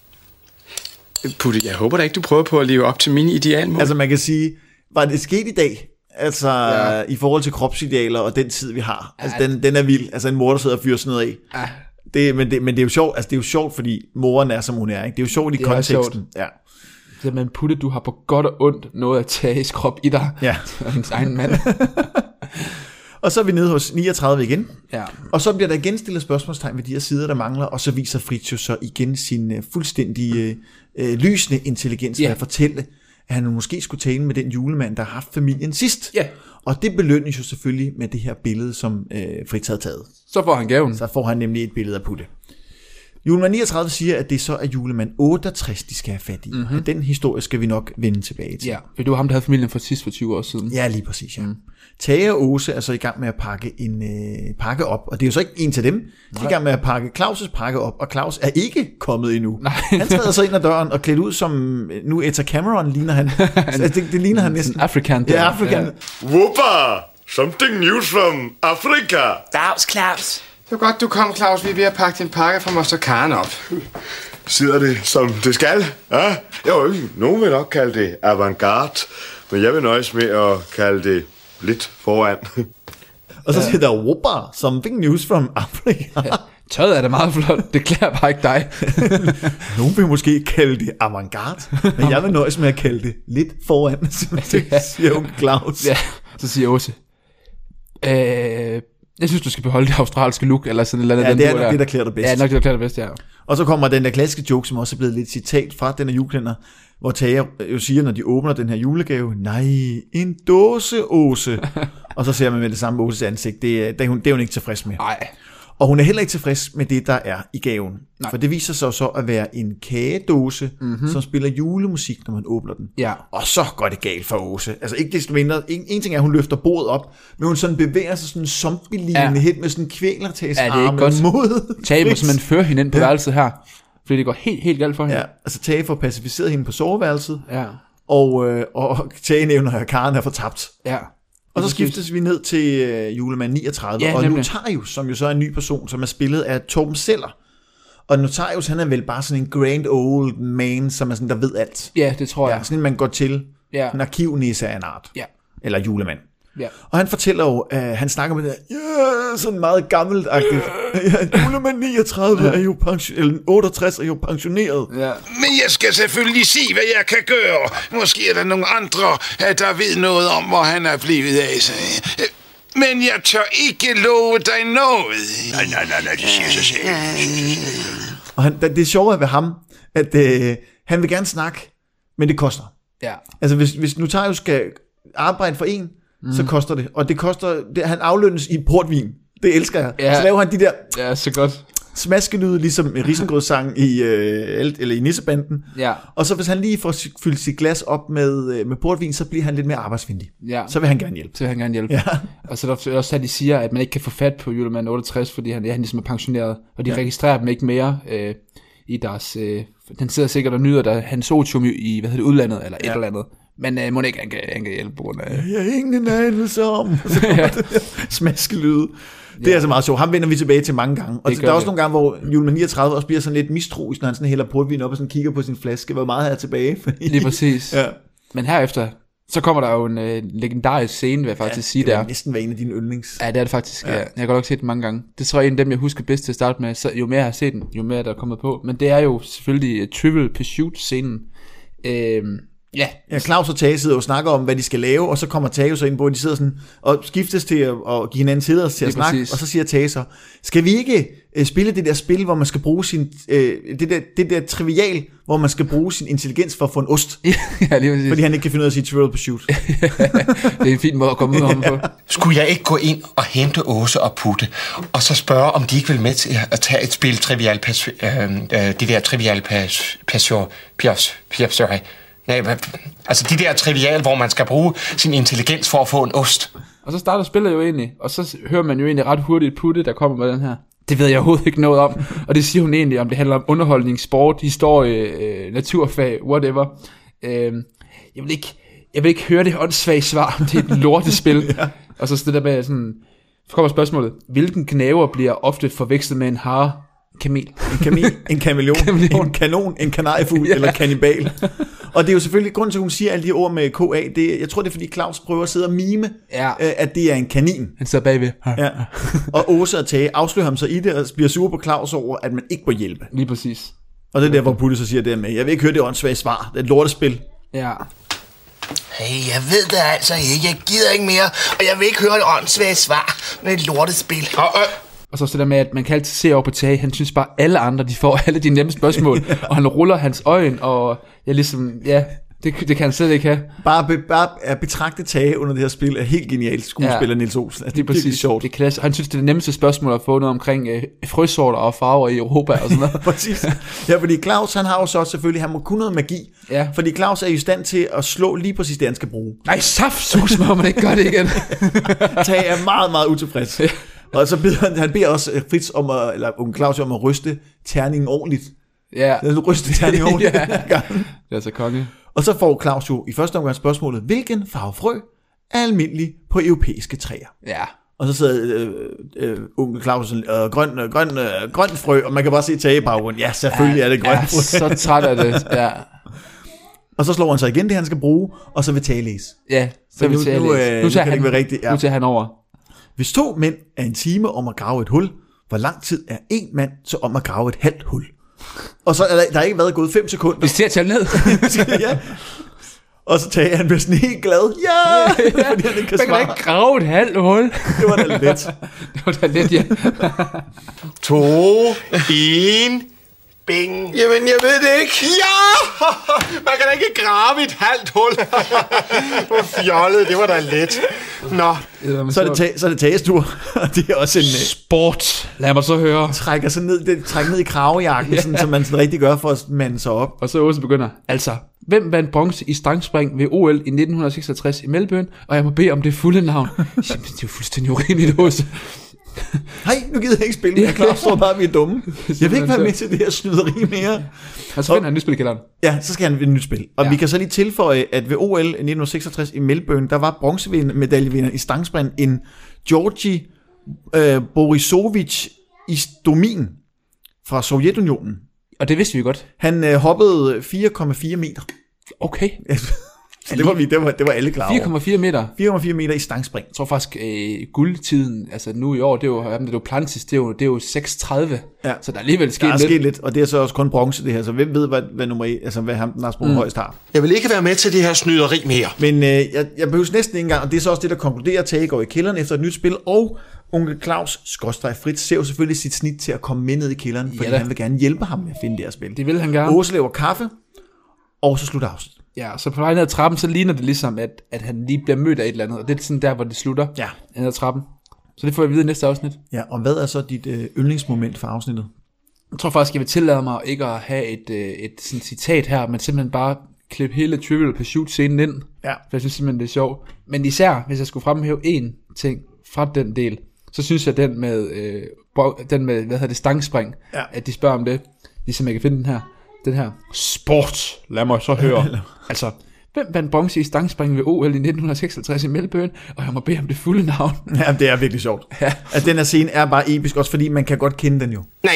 Putte, jeg håber da ikke, du prøver på at leve op til mine idealmål. Altså man kan sige, var det sket i dag? Altså ja. i forhold til kropsidealer og den tid, vi har. Altså ja. den, den er vild. Altså en mor, der sidder og fyrer sådan noget af. Ja. Det, men, det, men det er jo sjovt, altså det er jo sjovt, fordi moren er, som hun er, ikke? Det er jo sjovt i det konteksten. Ja. Det man Putte, du har på godt og ondt noget at tage i krop i dig. Ja. Hendes egen mand. Og så er vi nede hos niogtredive igen. Ja. Og så bliver der igen stillet spørgsmålstegn ved de her sider, der mangler, og så viser Fritz jo så igen sin uh, fuldstændig uh, lysende intelligens ved yeah. at fortælle, at han måske skulle tale med den julemand, der har haft familien sidst. Ja. Og det belønnes jo selvfølgelig med det her billede, som uh, Fritz havde taget. Så får han gaven. Så får han nemlig et billede af Putte. Julemand niogtredive siger, at det så er julemand otteogtres, de skal have fat i. Mm-hmm. Den historie skal vi nok vende tilbage til. Ja, for det var ham, der havde familien for sidst for tyve år siden. Ja, lige præcis, ja. Mm. Tage og Åse er så i gang med at pakke en øh, pakke op, og det er jo så ikke en til dem. De er i gang med at pakke Claus' pakke op, og Claus er ikke kommet endnu. Nej. Han træder så ind ad døren og klædt ud som, nu Etta Cameron ligner han. altså, det, det ligner han næsten. Afrikan. Ja, Afrikan. Ja. Whoopa! Something news from Africa. Dags, Claus. Det var godt, du kom, Claus. Vi er ved at pakke din pakke fra Moster Karen op. Sidder det, som det skal? Ja? Jo, nogen vil nok kalde det avantgarde, men jeg vil nøjes med at kalde det lidt foran. Og så siger der, whoopa, something news from Africa. Ja, tøjet er da meget flot, det klæder bare ikke dig. Nogen vil måske kalde det avantgarde, men jeg vil nøjes med at kalde det lidt foran, siger hun Claus. Ja, så siger Åse, øh... jeg synes, du skal beholde det australske look, eller sådan eller andet. Ja, det er nok der. det, der klæder dig bedst. Ja, nok det, der klæder dig bedst, ja. Og så kommer den der klassiske joke, som også er blevet lidt citat fra den her juleklænder, hvor Tage jo siger, når de åbner den her julegave, nej, en dåse, Åse. Og så ser man med det samme Åses ansigt, det er, det er, hun, det er hun ikke tilfreds med. Nej. Og hun er heller ikke tilfreds med det, der er i gaven. Nej. For det viser sig så at være en kagedåse, mm-hmm. som spiller julemusik, når man åbner den. Ja. Og så går det galt for Åse. Altså ikke desto mindre. En, en ting er, at hun løfter bordet op, men hun sådan bevæger sig sådan zombie-lignende Ja. hen med sådan kvælertags Ja, det er ikke godt. mod Tage må simpelthen føre hende ind på Ja. værelset her. Fordi det går helt, helt galt for hende. Ja, altså Tage får pacificeret hende på soveværelset, Ja. og, øh, og Tage nævner, at Karen er fortabt. Ja. Og så skiftes vi ned til øh, julemand niogtredive, Ja, og nemlig. Notarius, som jo så er en ny person, som er spillet af Torben Seller. Og Notarius, han er vel bare sådan en grand old man, som er sådan, der ved alt. Ja, det tror jeg. Ja, sådan en, man går til. Ja. En arkivnisse af en art. Ja. Eller julemand. Ja. Og han fortæller jo, uh, han snakker med det der, ja, sådan meget gammelt-agtigt. Ja, julemand niogtredive er jo pension, eller otteogtres er jo pensioneret. Ja. Men jeg skal selvfølgelig se, hvad jeg kan gøre. Måske er der nogle andre, der ved noget om, hvor han er blevet af sig. Men jeg tør ikke love dig noget. Nej, nej, nej, nej, det siger sig selv. Og han, det er sjovt ved ham, at øh, han vil gerne snakke, men det koster. Ja. Altså hvis, hvis Notarius skal arbejde for en, mm. så koster det. Og det koster, det, han aflønnes i portvin. Det elsker jeg. Ja. Så laver han de der Ja, så godt. smaskelyde, ligesom Risengrødssangen i, øh, alt- eller i Nissebanden. Ja. Og så hvis han lige får sy- fyldt sit glas op med, øh, med portvin, så bliver han lidt mere arbejdsvindig. Ja. Så vil han gerne hjælpe. Så vil han gerne hjælpe. Ja. Og så er der også, at de siger, at man ikke kan få fat på julemand otteogtres, fordi han, ja, han ligesom er pensioneret. Og de ja. registrerer dem ikke mere øh, i deres... Øh, den sidder sikkert og nyder der hans otium i, hvad hedder det, udlandet, eller ja. et eller andet. Men øh, må ikke, han kan, han kan hjælpe på grund af... Jeg har ingen anelse om. Ja. Smaskelyde. Det er altså meget sjovt. Ham vender vi tilbage til mange gange. Og Det der er gør også vi. nogle gange, hvor julemand niogtredive også bliver sådan lidt mistroisk, når han sådan hælder portvin op og sådan kigger på sin flaske. Hvor meget er tilbage? Fordi... Lige præcis. Ja. Men herefter, så kommer der jo en øh, legendarisk scene, vil jeg faktisk Ja, sige det der. vil næsten være en af dine yndlings. Ja, det er det faktisk. Ja. Ja. Jeg har godt nok set den mange gange. Det tror jeg er en af dem, jeg husker bedst til at starte med. Så jo mere jeg har set den, jo mere der er kommet på. Men det er jo selvfølgelig uh, Trivial Pursuit-scenen. Øhm, ja. Ja, Claus og Tage sidder og snakker om, hvad de skal lave, og så kommer Tage så ind på, at de sidder sådan og skiftes til at, at give hinanden tilladelse til at Lige snakke, præcis. og så siger Tage så, skal vi ikke uh, spille det der spil, hvor man skal bruge sin, uh, det, der, det der trivial, hvor man skal bruge sin intelligens for at få en ost, Ja, lige præcis. fordi han ikke kan finde ud af at sige Trivial Pursuit. Det er en fin måde at komme ud om på. Skulle jeg ikke gå ind og hente Åse og Putte, og så spørge, om de ikke vil med til at tage et spil, trivial pas, øh, øh, det der trivial pas, passion, pios, pios, sorry. Nej, hvad, altså de der trivial, hvor man skal bruge sin intelligens for at få en ost. Og så starter spillet jo egentlig, og så hører man jo egentlig ret hurtigt Putte, der kommer med den her. Det ved jeg overhovedet ikke noget om. Og det siger hun egentlig, om det handler om underholdning, sport, historie, øh, naturfag, whatever. Øh, jeg, vil ikke, jeg vil ikke høre det åndssvage svar, om det er et lortespil. Ja. Og så det der med sådan, så kommer spørgsmålet, hvilken gnaver bliver ofte forvekslet med en hare? Kamel. En kamel, en kameleon, Kameleon. en kanon, en kanariefugl Ja. eller kannibal. Og det er jo selvfølgelig, grunden til, at hun siger alle de ord med K A, det, jeg tror det er, fordi Claus prøver at sidde og mime, Ja. øh, at det er en kanin. Han sidder bagved. Ja. Og Åse og Tage afslører ham så i det, og bliver sure på Claus over, at man ikke må hjælpe. Lige præcis. Og det er der, hvor Putte så siger det med, jeg vil ikke høre det åndssvage svar, det er et lortespil. Ja. Hey, jeg ved det altså ikke. Jeg gider ikke mere, og jeg vil ikke høre et åndssvagt svar med et lortespil. Og, og, Og så også det der med, at man kan altid se over på Tage, han synes bare, alle andre, de får alle de nemme spørgsmål, og han ruller hans øjne, og jeg ligesom, ja, det, det kan han slet ikke have. Bare, be, bare at betragte Tage under det her spil er helt genialt, skuespiller ja. Niels Olsen. Altså, Det er præcis sjovt. Det er klasse. Han synes, det er det nemmeste spørgsmål at få noget omkring øh, frøsorter og farver i Europa og sådan noget. Præcis. Ja, fordi Claus, han har jo så selvfølgelig, han må kunne noget magi. Ja. Fordi Claus er i stand til at slå lige præcis det, han skal bruge. Nej, saftsus, må man ikke gøre det igen. Tage er meget, meget utilfreds. Og så beder han, han beder også Fritz om at, eller onkel Claus om at ryste terningen ordentligt. Ja. Han ryste terningen ordentligt. Ja. Ja. Det er så konge. Og så får Claus jo i første omgang spørgsmålet, hvilken farve frø er almindelig på europæiske træer? Ja. Og så sidder øh, øh, onkel Claus sådan, øh, grøn, øh, grøn, øh, grøn frø, og man kan bare se Tage i baggrunden. Ja, selvfølgelig ja, er det grøn ja, frø. så træt af det, ja. Og så slår han så igen det, han skal bruge, og så vil Tage læse. Ja, så nu, vil Tage nu, læse. øh, Nu nu tager kan det han, ikke være rigtigt. Ja. nu tager han over. Hvis to mænd er en time om at grave et hul, hvor lang tid er en mand så om at grave et halvt hul? Og så er der, der er ikke været gået fem sekunder. Vi ser til ned. Ja. Og så tager han med sådan helt glad. Ja! Ja. Fordi han ikke kan Man kan svare. ikke grave et halvt hul. Det var da lidt. Det var da lidt, ja. to, en, Bing. Jamen, jeg ved det ikke. Ja! Man kan da ikke grave et halvt hul. Hvor fjollet, det var da let. Nå. Så er det, ta- så er det tagestur. Det er også en... Sport. Lad mig så høre. Trækker sig ned, det, trækker ned i kravejakken, sådan, som man sådan rigtig gør for at mande sig op. Og så også begynder. Altså, hvem vandt bronze i stangspring ved O L i nitten seksogtres i Melbourne? Og jeg må bede om det fulde navn. Jamen, det er jo fuldstændig urimeligt også. Hej, nu gider jeg ikke spille. Jeg er klar, står bare, vi er dumme. Jeg vil ikke være med til det her snyderi mere. Og så finder han nyt spil i kælderen. Ja, så skal han vinde et nyt spil. Og ja. Vi kan så lige tilføje, at ved O L i nitten seksogtres i Melbourne, der var bronzemedaljevinder i stangspring en Georgi øh, Borisovich Istomin fra Sovjetunionen. Og det vidste vi godt. Han øh, hoppede fire komma fire meter. Okay. Så det var, vi, det, var, det var alle klar over. fire komma fire meter. fire komma fire meter i stangspring. Jeg tror faktisk, øh, guldtiden, altså nu i år, det er jo, det er jo Plantis, det er jo, det er jo seks tredive. Ja. Så der er alligevel sket lidt. Der er sket lidt, og det er så også kun bronze det her, så hvem ved, hvad, hvad nummer et, altså hvad ham, den har sprunget mm. højst har. Jeg vil ikke være med til det her snyderi mere. Men øh, jeg, jeg behøver næsten ikke engang, og det er så også det, der konkluderer, at Tage går i kælderen efter et nyt spil, og onkel Claus, skråstreg Fritz, ser jo selvfølgelig sit snit til at komme med ned i kælderen, fordi ja, han vil gerne hjælpe ham med at finde det her spil. Det vil han gerne. Åse laver kaffe, og så slutter afsnit. Ja, så på vej ned ad trappen, så ligner det ligesom, at, at han lige bliver mødt af et eller andet, og det er sådan der, hvor det slutter, ja. Ned ad trappen. Så det får jeg videre i næste afsnit. Ja, og hvad er så dit øh, yndlingsmoment for afsnittet? Jeg tror faktisk, jeg vil tillade mig ikke at have et, øh, et sådan citat her, men simpelthen bare klippe hele Trivial Pursuit-scenen ind, ja. For jeg synes simpelthen, det er sjovt. Men især, hvis jeg skulle fremhæve én ting fra den del, så synes jeg, den med, øh, den med hvad hedder det, stangspring, ja. At de spørger om det, ligesom jeg kan finde den her. Den her sport, lad mig så høre. Altså, hvem vandt bronze i stangspring ved O L i nitten seksogtres i Melbourne? Og jeg må bede om det fulde navn. Ja, det er virkelig sjovt. Ja. At den her scene er bare episk, også fordi man kan godt kende den jo. Nej.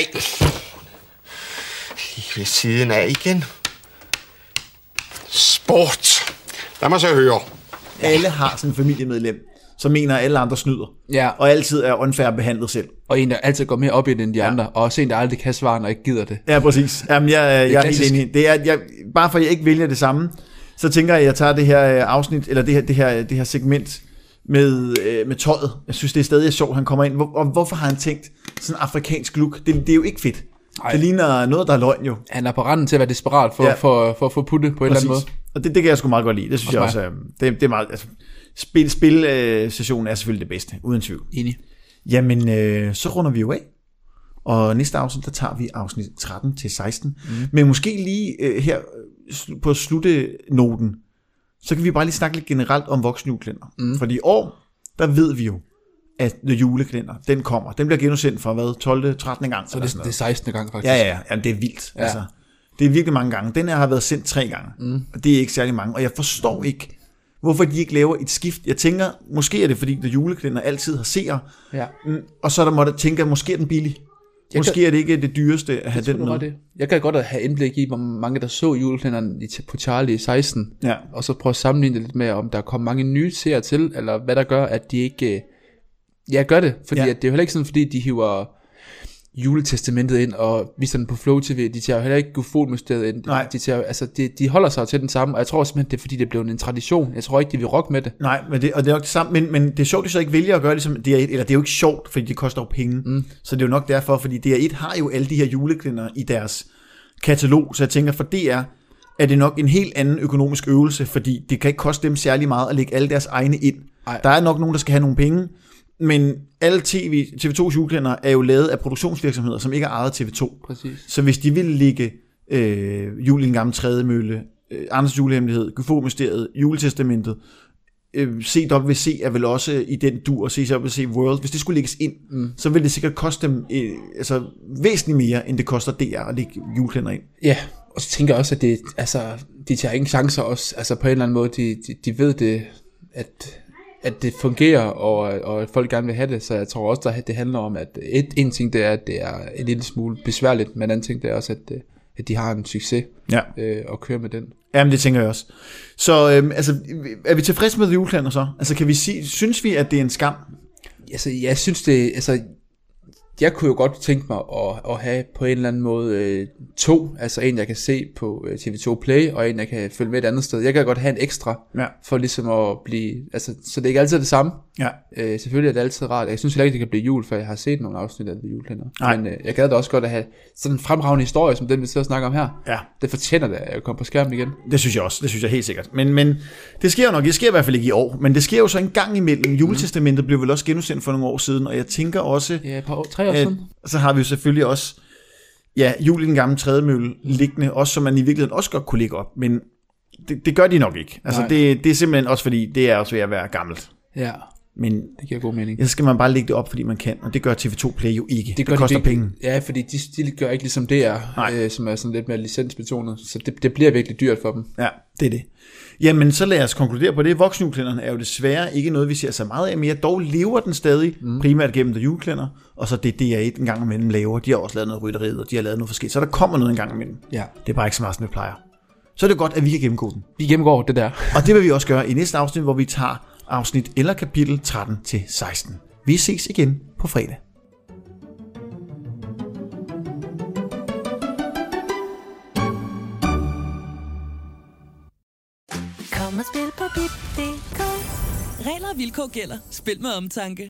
Lige ved siden af igen. Sport. Lad mig så høre. Alle har sådan en familiemedlem, som mener, at alle andre snyder. Ja. Og altid er unfair behandlet selv. Og en, der altid går mere op i det end de ja. Andre. Og også en, der aldrig kan svare, når ikke gider det. Ja, præcis. Jamen, jeg, jeg, jeg er helt enig. Det er, jeg, bare for at jeg ikke vælger det samme, så tænker jeg, at jeg tager det her afsnit, eller det her, det her, det her segment med, med tøjet. Jeg synes, det er stadig sjovt, han kommer ind. Hvor, og hvorfor har han tænkt sådan en afrikansk look? Det, det er jo ikke fedt. Ej. Det ligner noget, der er løgn jo. Han er på randen til at være desperat for, ja. for, for at få putte på en eller anden måde. Og det, det kan jeg sgu meget godt lide. Det synes også jeg også, det, det er meget... Altså, Spil, spil øh, sessionen er selvfølgelig det bedste, uden tvivl. Enig. Jamen, øh, så runder vi jo af. Og næste afsnit, der tager vi afsnit tretten til seksten. Mm. Men måske lige øh, her på sluttenoten, så kan vi bare lige snakke lidt generelt om voksenjulekalender. Mm. For i år, der ved vi jo, at The Julekalender, den kommer. Den bliver genudsendt for hvad? tolvte, trettende gang? Så det, det er sekstende gang faktisk. Ja, ja, ja. Det er vildt. Ja. Altså, det er virkelig mange gange. Den her har været sendt tre gange. Mm. Og det er ikke særlig mange. Og jeg forstår ikke, hvorfor de ikke laver et skift. Jeg tænker, måske er det, fordi The Julekalender altid har seere. Ja. Og så er der måtte tænke, at måske er den billig. Jeg måske kan, er det ikke det dyreste at have den med. Det. Jeg kan godt have indblik i, hvor mange der så Julekalenderen på Charlie i seksten. Ja. Og så prøve at sammenligne det lidt med, om der kommer mange nye seere til, eller hvad der gør, at de ikke... Ja, gør det. Fordi ja. At det er jo heller ikke sådan, fordi de hiver Juletestamentet ind og viser den på Flow T V. De tager jo heller ikke Gufol-mysteriet ind. Nej. De, tager, altså, de, de holder sig til den samme, og jeg tror simpelthen, det er fordi, det er blevet en tradition. Jeg tror ikke, de vil rock med det. Nej, men det, og det er nok det samme, men, men det er sjovt, de så ikke vælger at gøre det som D R et, eller det er jo ikke sjovt, fordi det koster jo penge. Mm. Så det er jo nok derfor, fordi D R et har jo alle de her julekalender i deres katalog, så jeg tænker, for D R er det nok en helt anden økonomisk øvelse, fordi det kan ikke koste dem særlig meget at lægge alle deres egne ind. Ej. Der er nok nogen, der skal have nogle penge, men alle T V, T V to's julekalender er jo lavet af produktionsvirksomheder, som ikke er ejet T V to. Præcis. Så hvis de ville lægge øh, Jul i den gamle trædemølle, øh, Anders julehemmelighed, Gufo-mysteriet, Juletestamentet, øh, C W C er vel også i den dur, C W C World, hvis det skulle lægges ind, mm. så ville det sikkert koste dem øh, altså, væsentligt mere, end det koster D R at lægge julekalender ind. Ja, og så tænker jeg også, at det, altså, de tager ingen chancer også, altså på en eller anden måde, de, de, de ved det, at... at det fungerer, og, og at folk gerne vil have det, så jeg tror også, at det handler om, at et, en ting det er, at det er en lille smule besværligt, men en anden ting det er også, at, at de har en succes ja. øh, og kører med den. Jamen det tænker jeg også. Så øhm, altså, er vi tilfredse med julekalender så? Altså kan vi sige, synes vi, at det er en skam? Altså jeg synes det, altså jeg kunne jo godt tænke mig at, at have på en eller anden måde øh, to, altså en jeg kan se på øh, T V to Play, og en jeg kan følge med et andet sted. Jeg kan godt have en ekstra, ja. For ligesom at blive, altså, så det er ikke altid det samme. Ja. Øh, selvfølgelig er det altid rart. Jeg synes heller ikke, det kan blive jul, for jeg har set nogle afsnit af det julekalender. Men øh, jeg gad da også godt at have sådan en fremragende historie, som den vi sidder og snakker om her. Ja. Det fortjener det, at jeg kommer på skærmen igen. Det synes jeg også, det synes jeg helt sikkert. Men, men det sker jo nok, det sker i hvert fald ikke i år, men det sker jo så en gang imellem. Juletestamentet mm. blev vel også genudsendt for nogle år siden, og jeg tænker også, ja, på tre år siden. Så har vi jo selvfølgelig også, ja, Jul i den gamle trædemølle liggende, også som man i virkeligheden også godt kunne ligge op, men det, det gør de nok ikke. Altså det, det er simpelthen også fordi, det er også ved at være gammelt. Ja, men det giver god mening. Så skal man bare lægge det op, fordi man kan, og det gør T V to Play jo ikke. Det, det koster de, penge. Ja, fordi de, de gør ikke ligesom det er, øh, som er sådan lidt mere licensbetonet, så det, det bliver virkelig dyrt for dem. Ja, det er det. Jamen, så lad os konkludere på det. Voksenjulekalenderen er jo desværre ikke noget, vi ser så meget af mere. Dog lever den stadig, mm. primært gennem The Julekalender, og så det D R et en gang imellem laver. De har også lavet noget rytteriet, og de har lavet noget forskelligt. Så der kommer noget en gang imellem. Ja. Det er bare ikke så meget, som det plejer. Så er det godt, at vi kan gennemgå den. Vi gennemgår det der. Og det vil vi også gøre i næste afsnit, hvor vi tager afsnit eller kapitel tretten til seksten. Vi ses igen på fredag. Kom og spil på bip punktum d k. Regler og vilkår gælder. Spil med omtanke.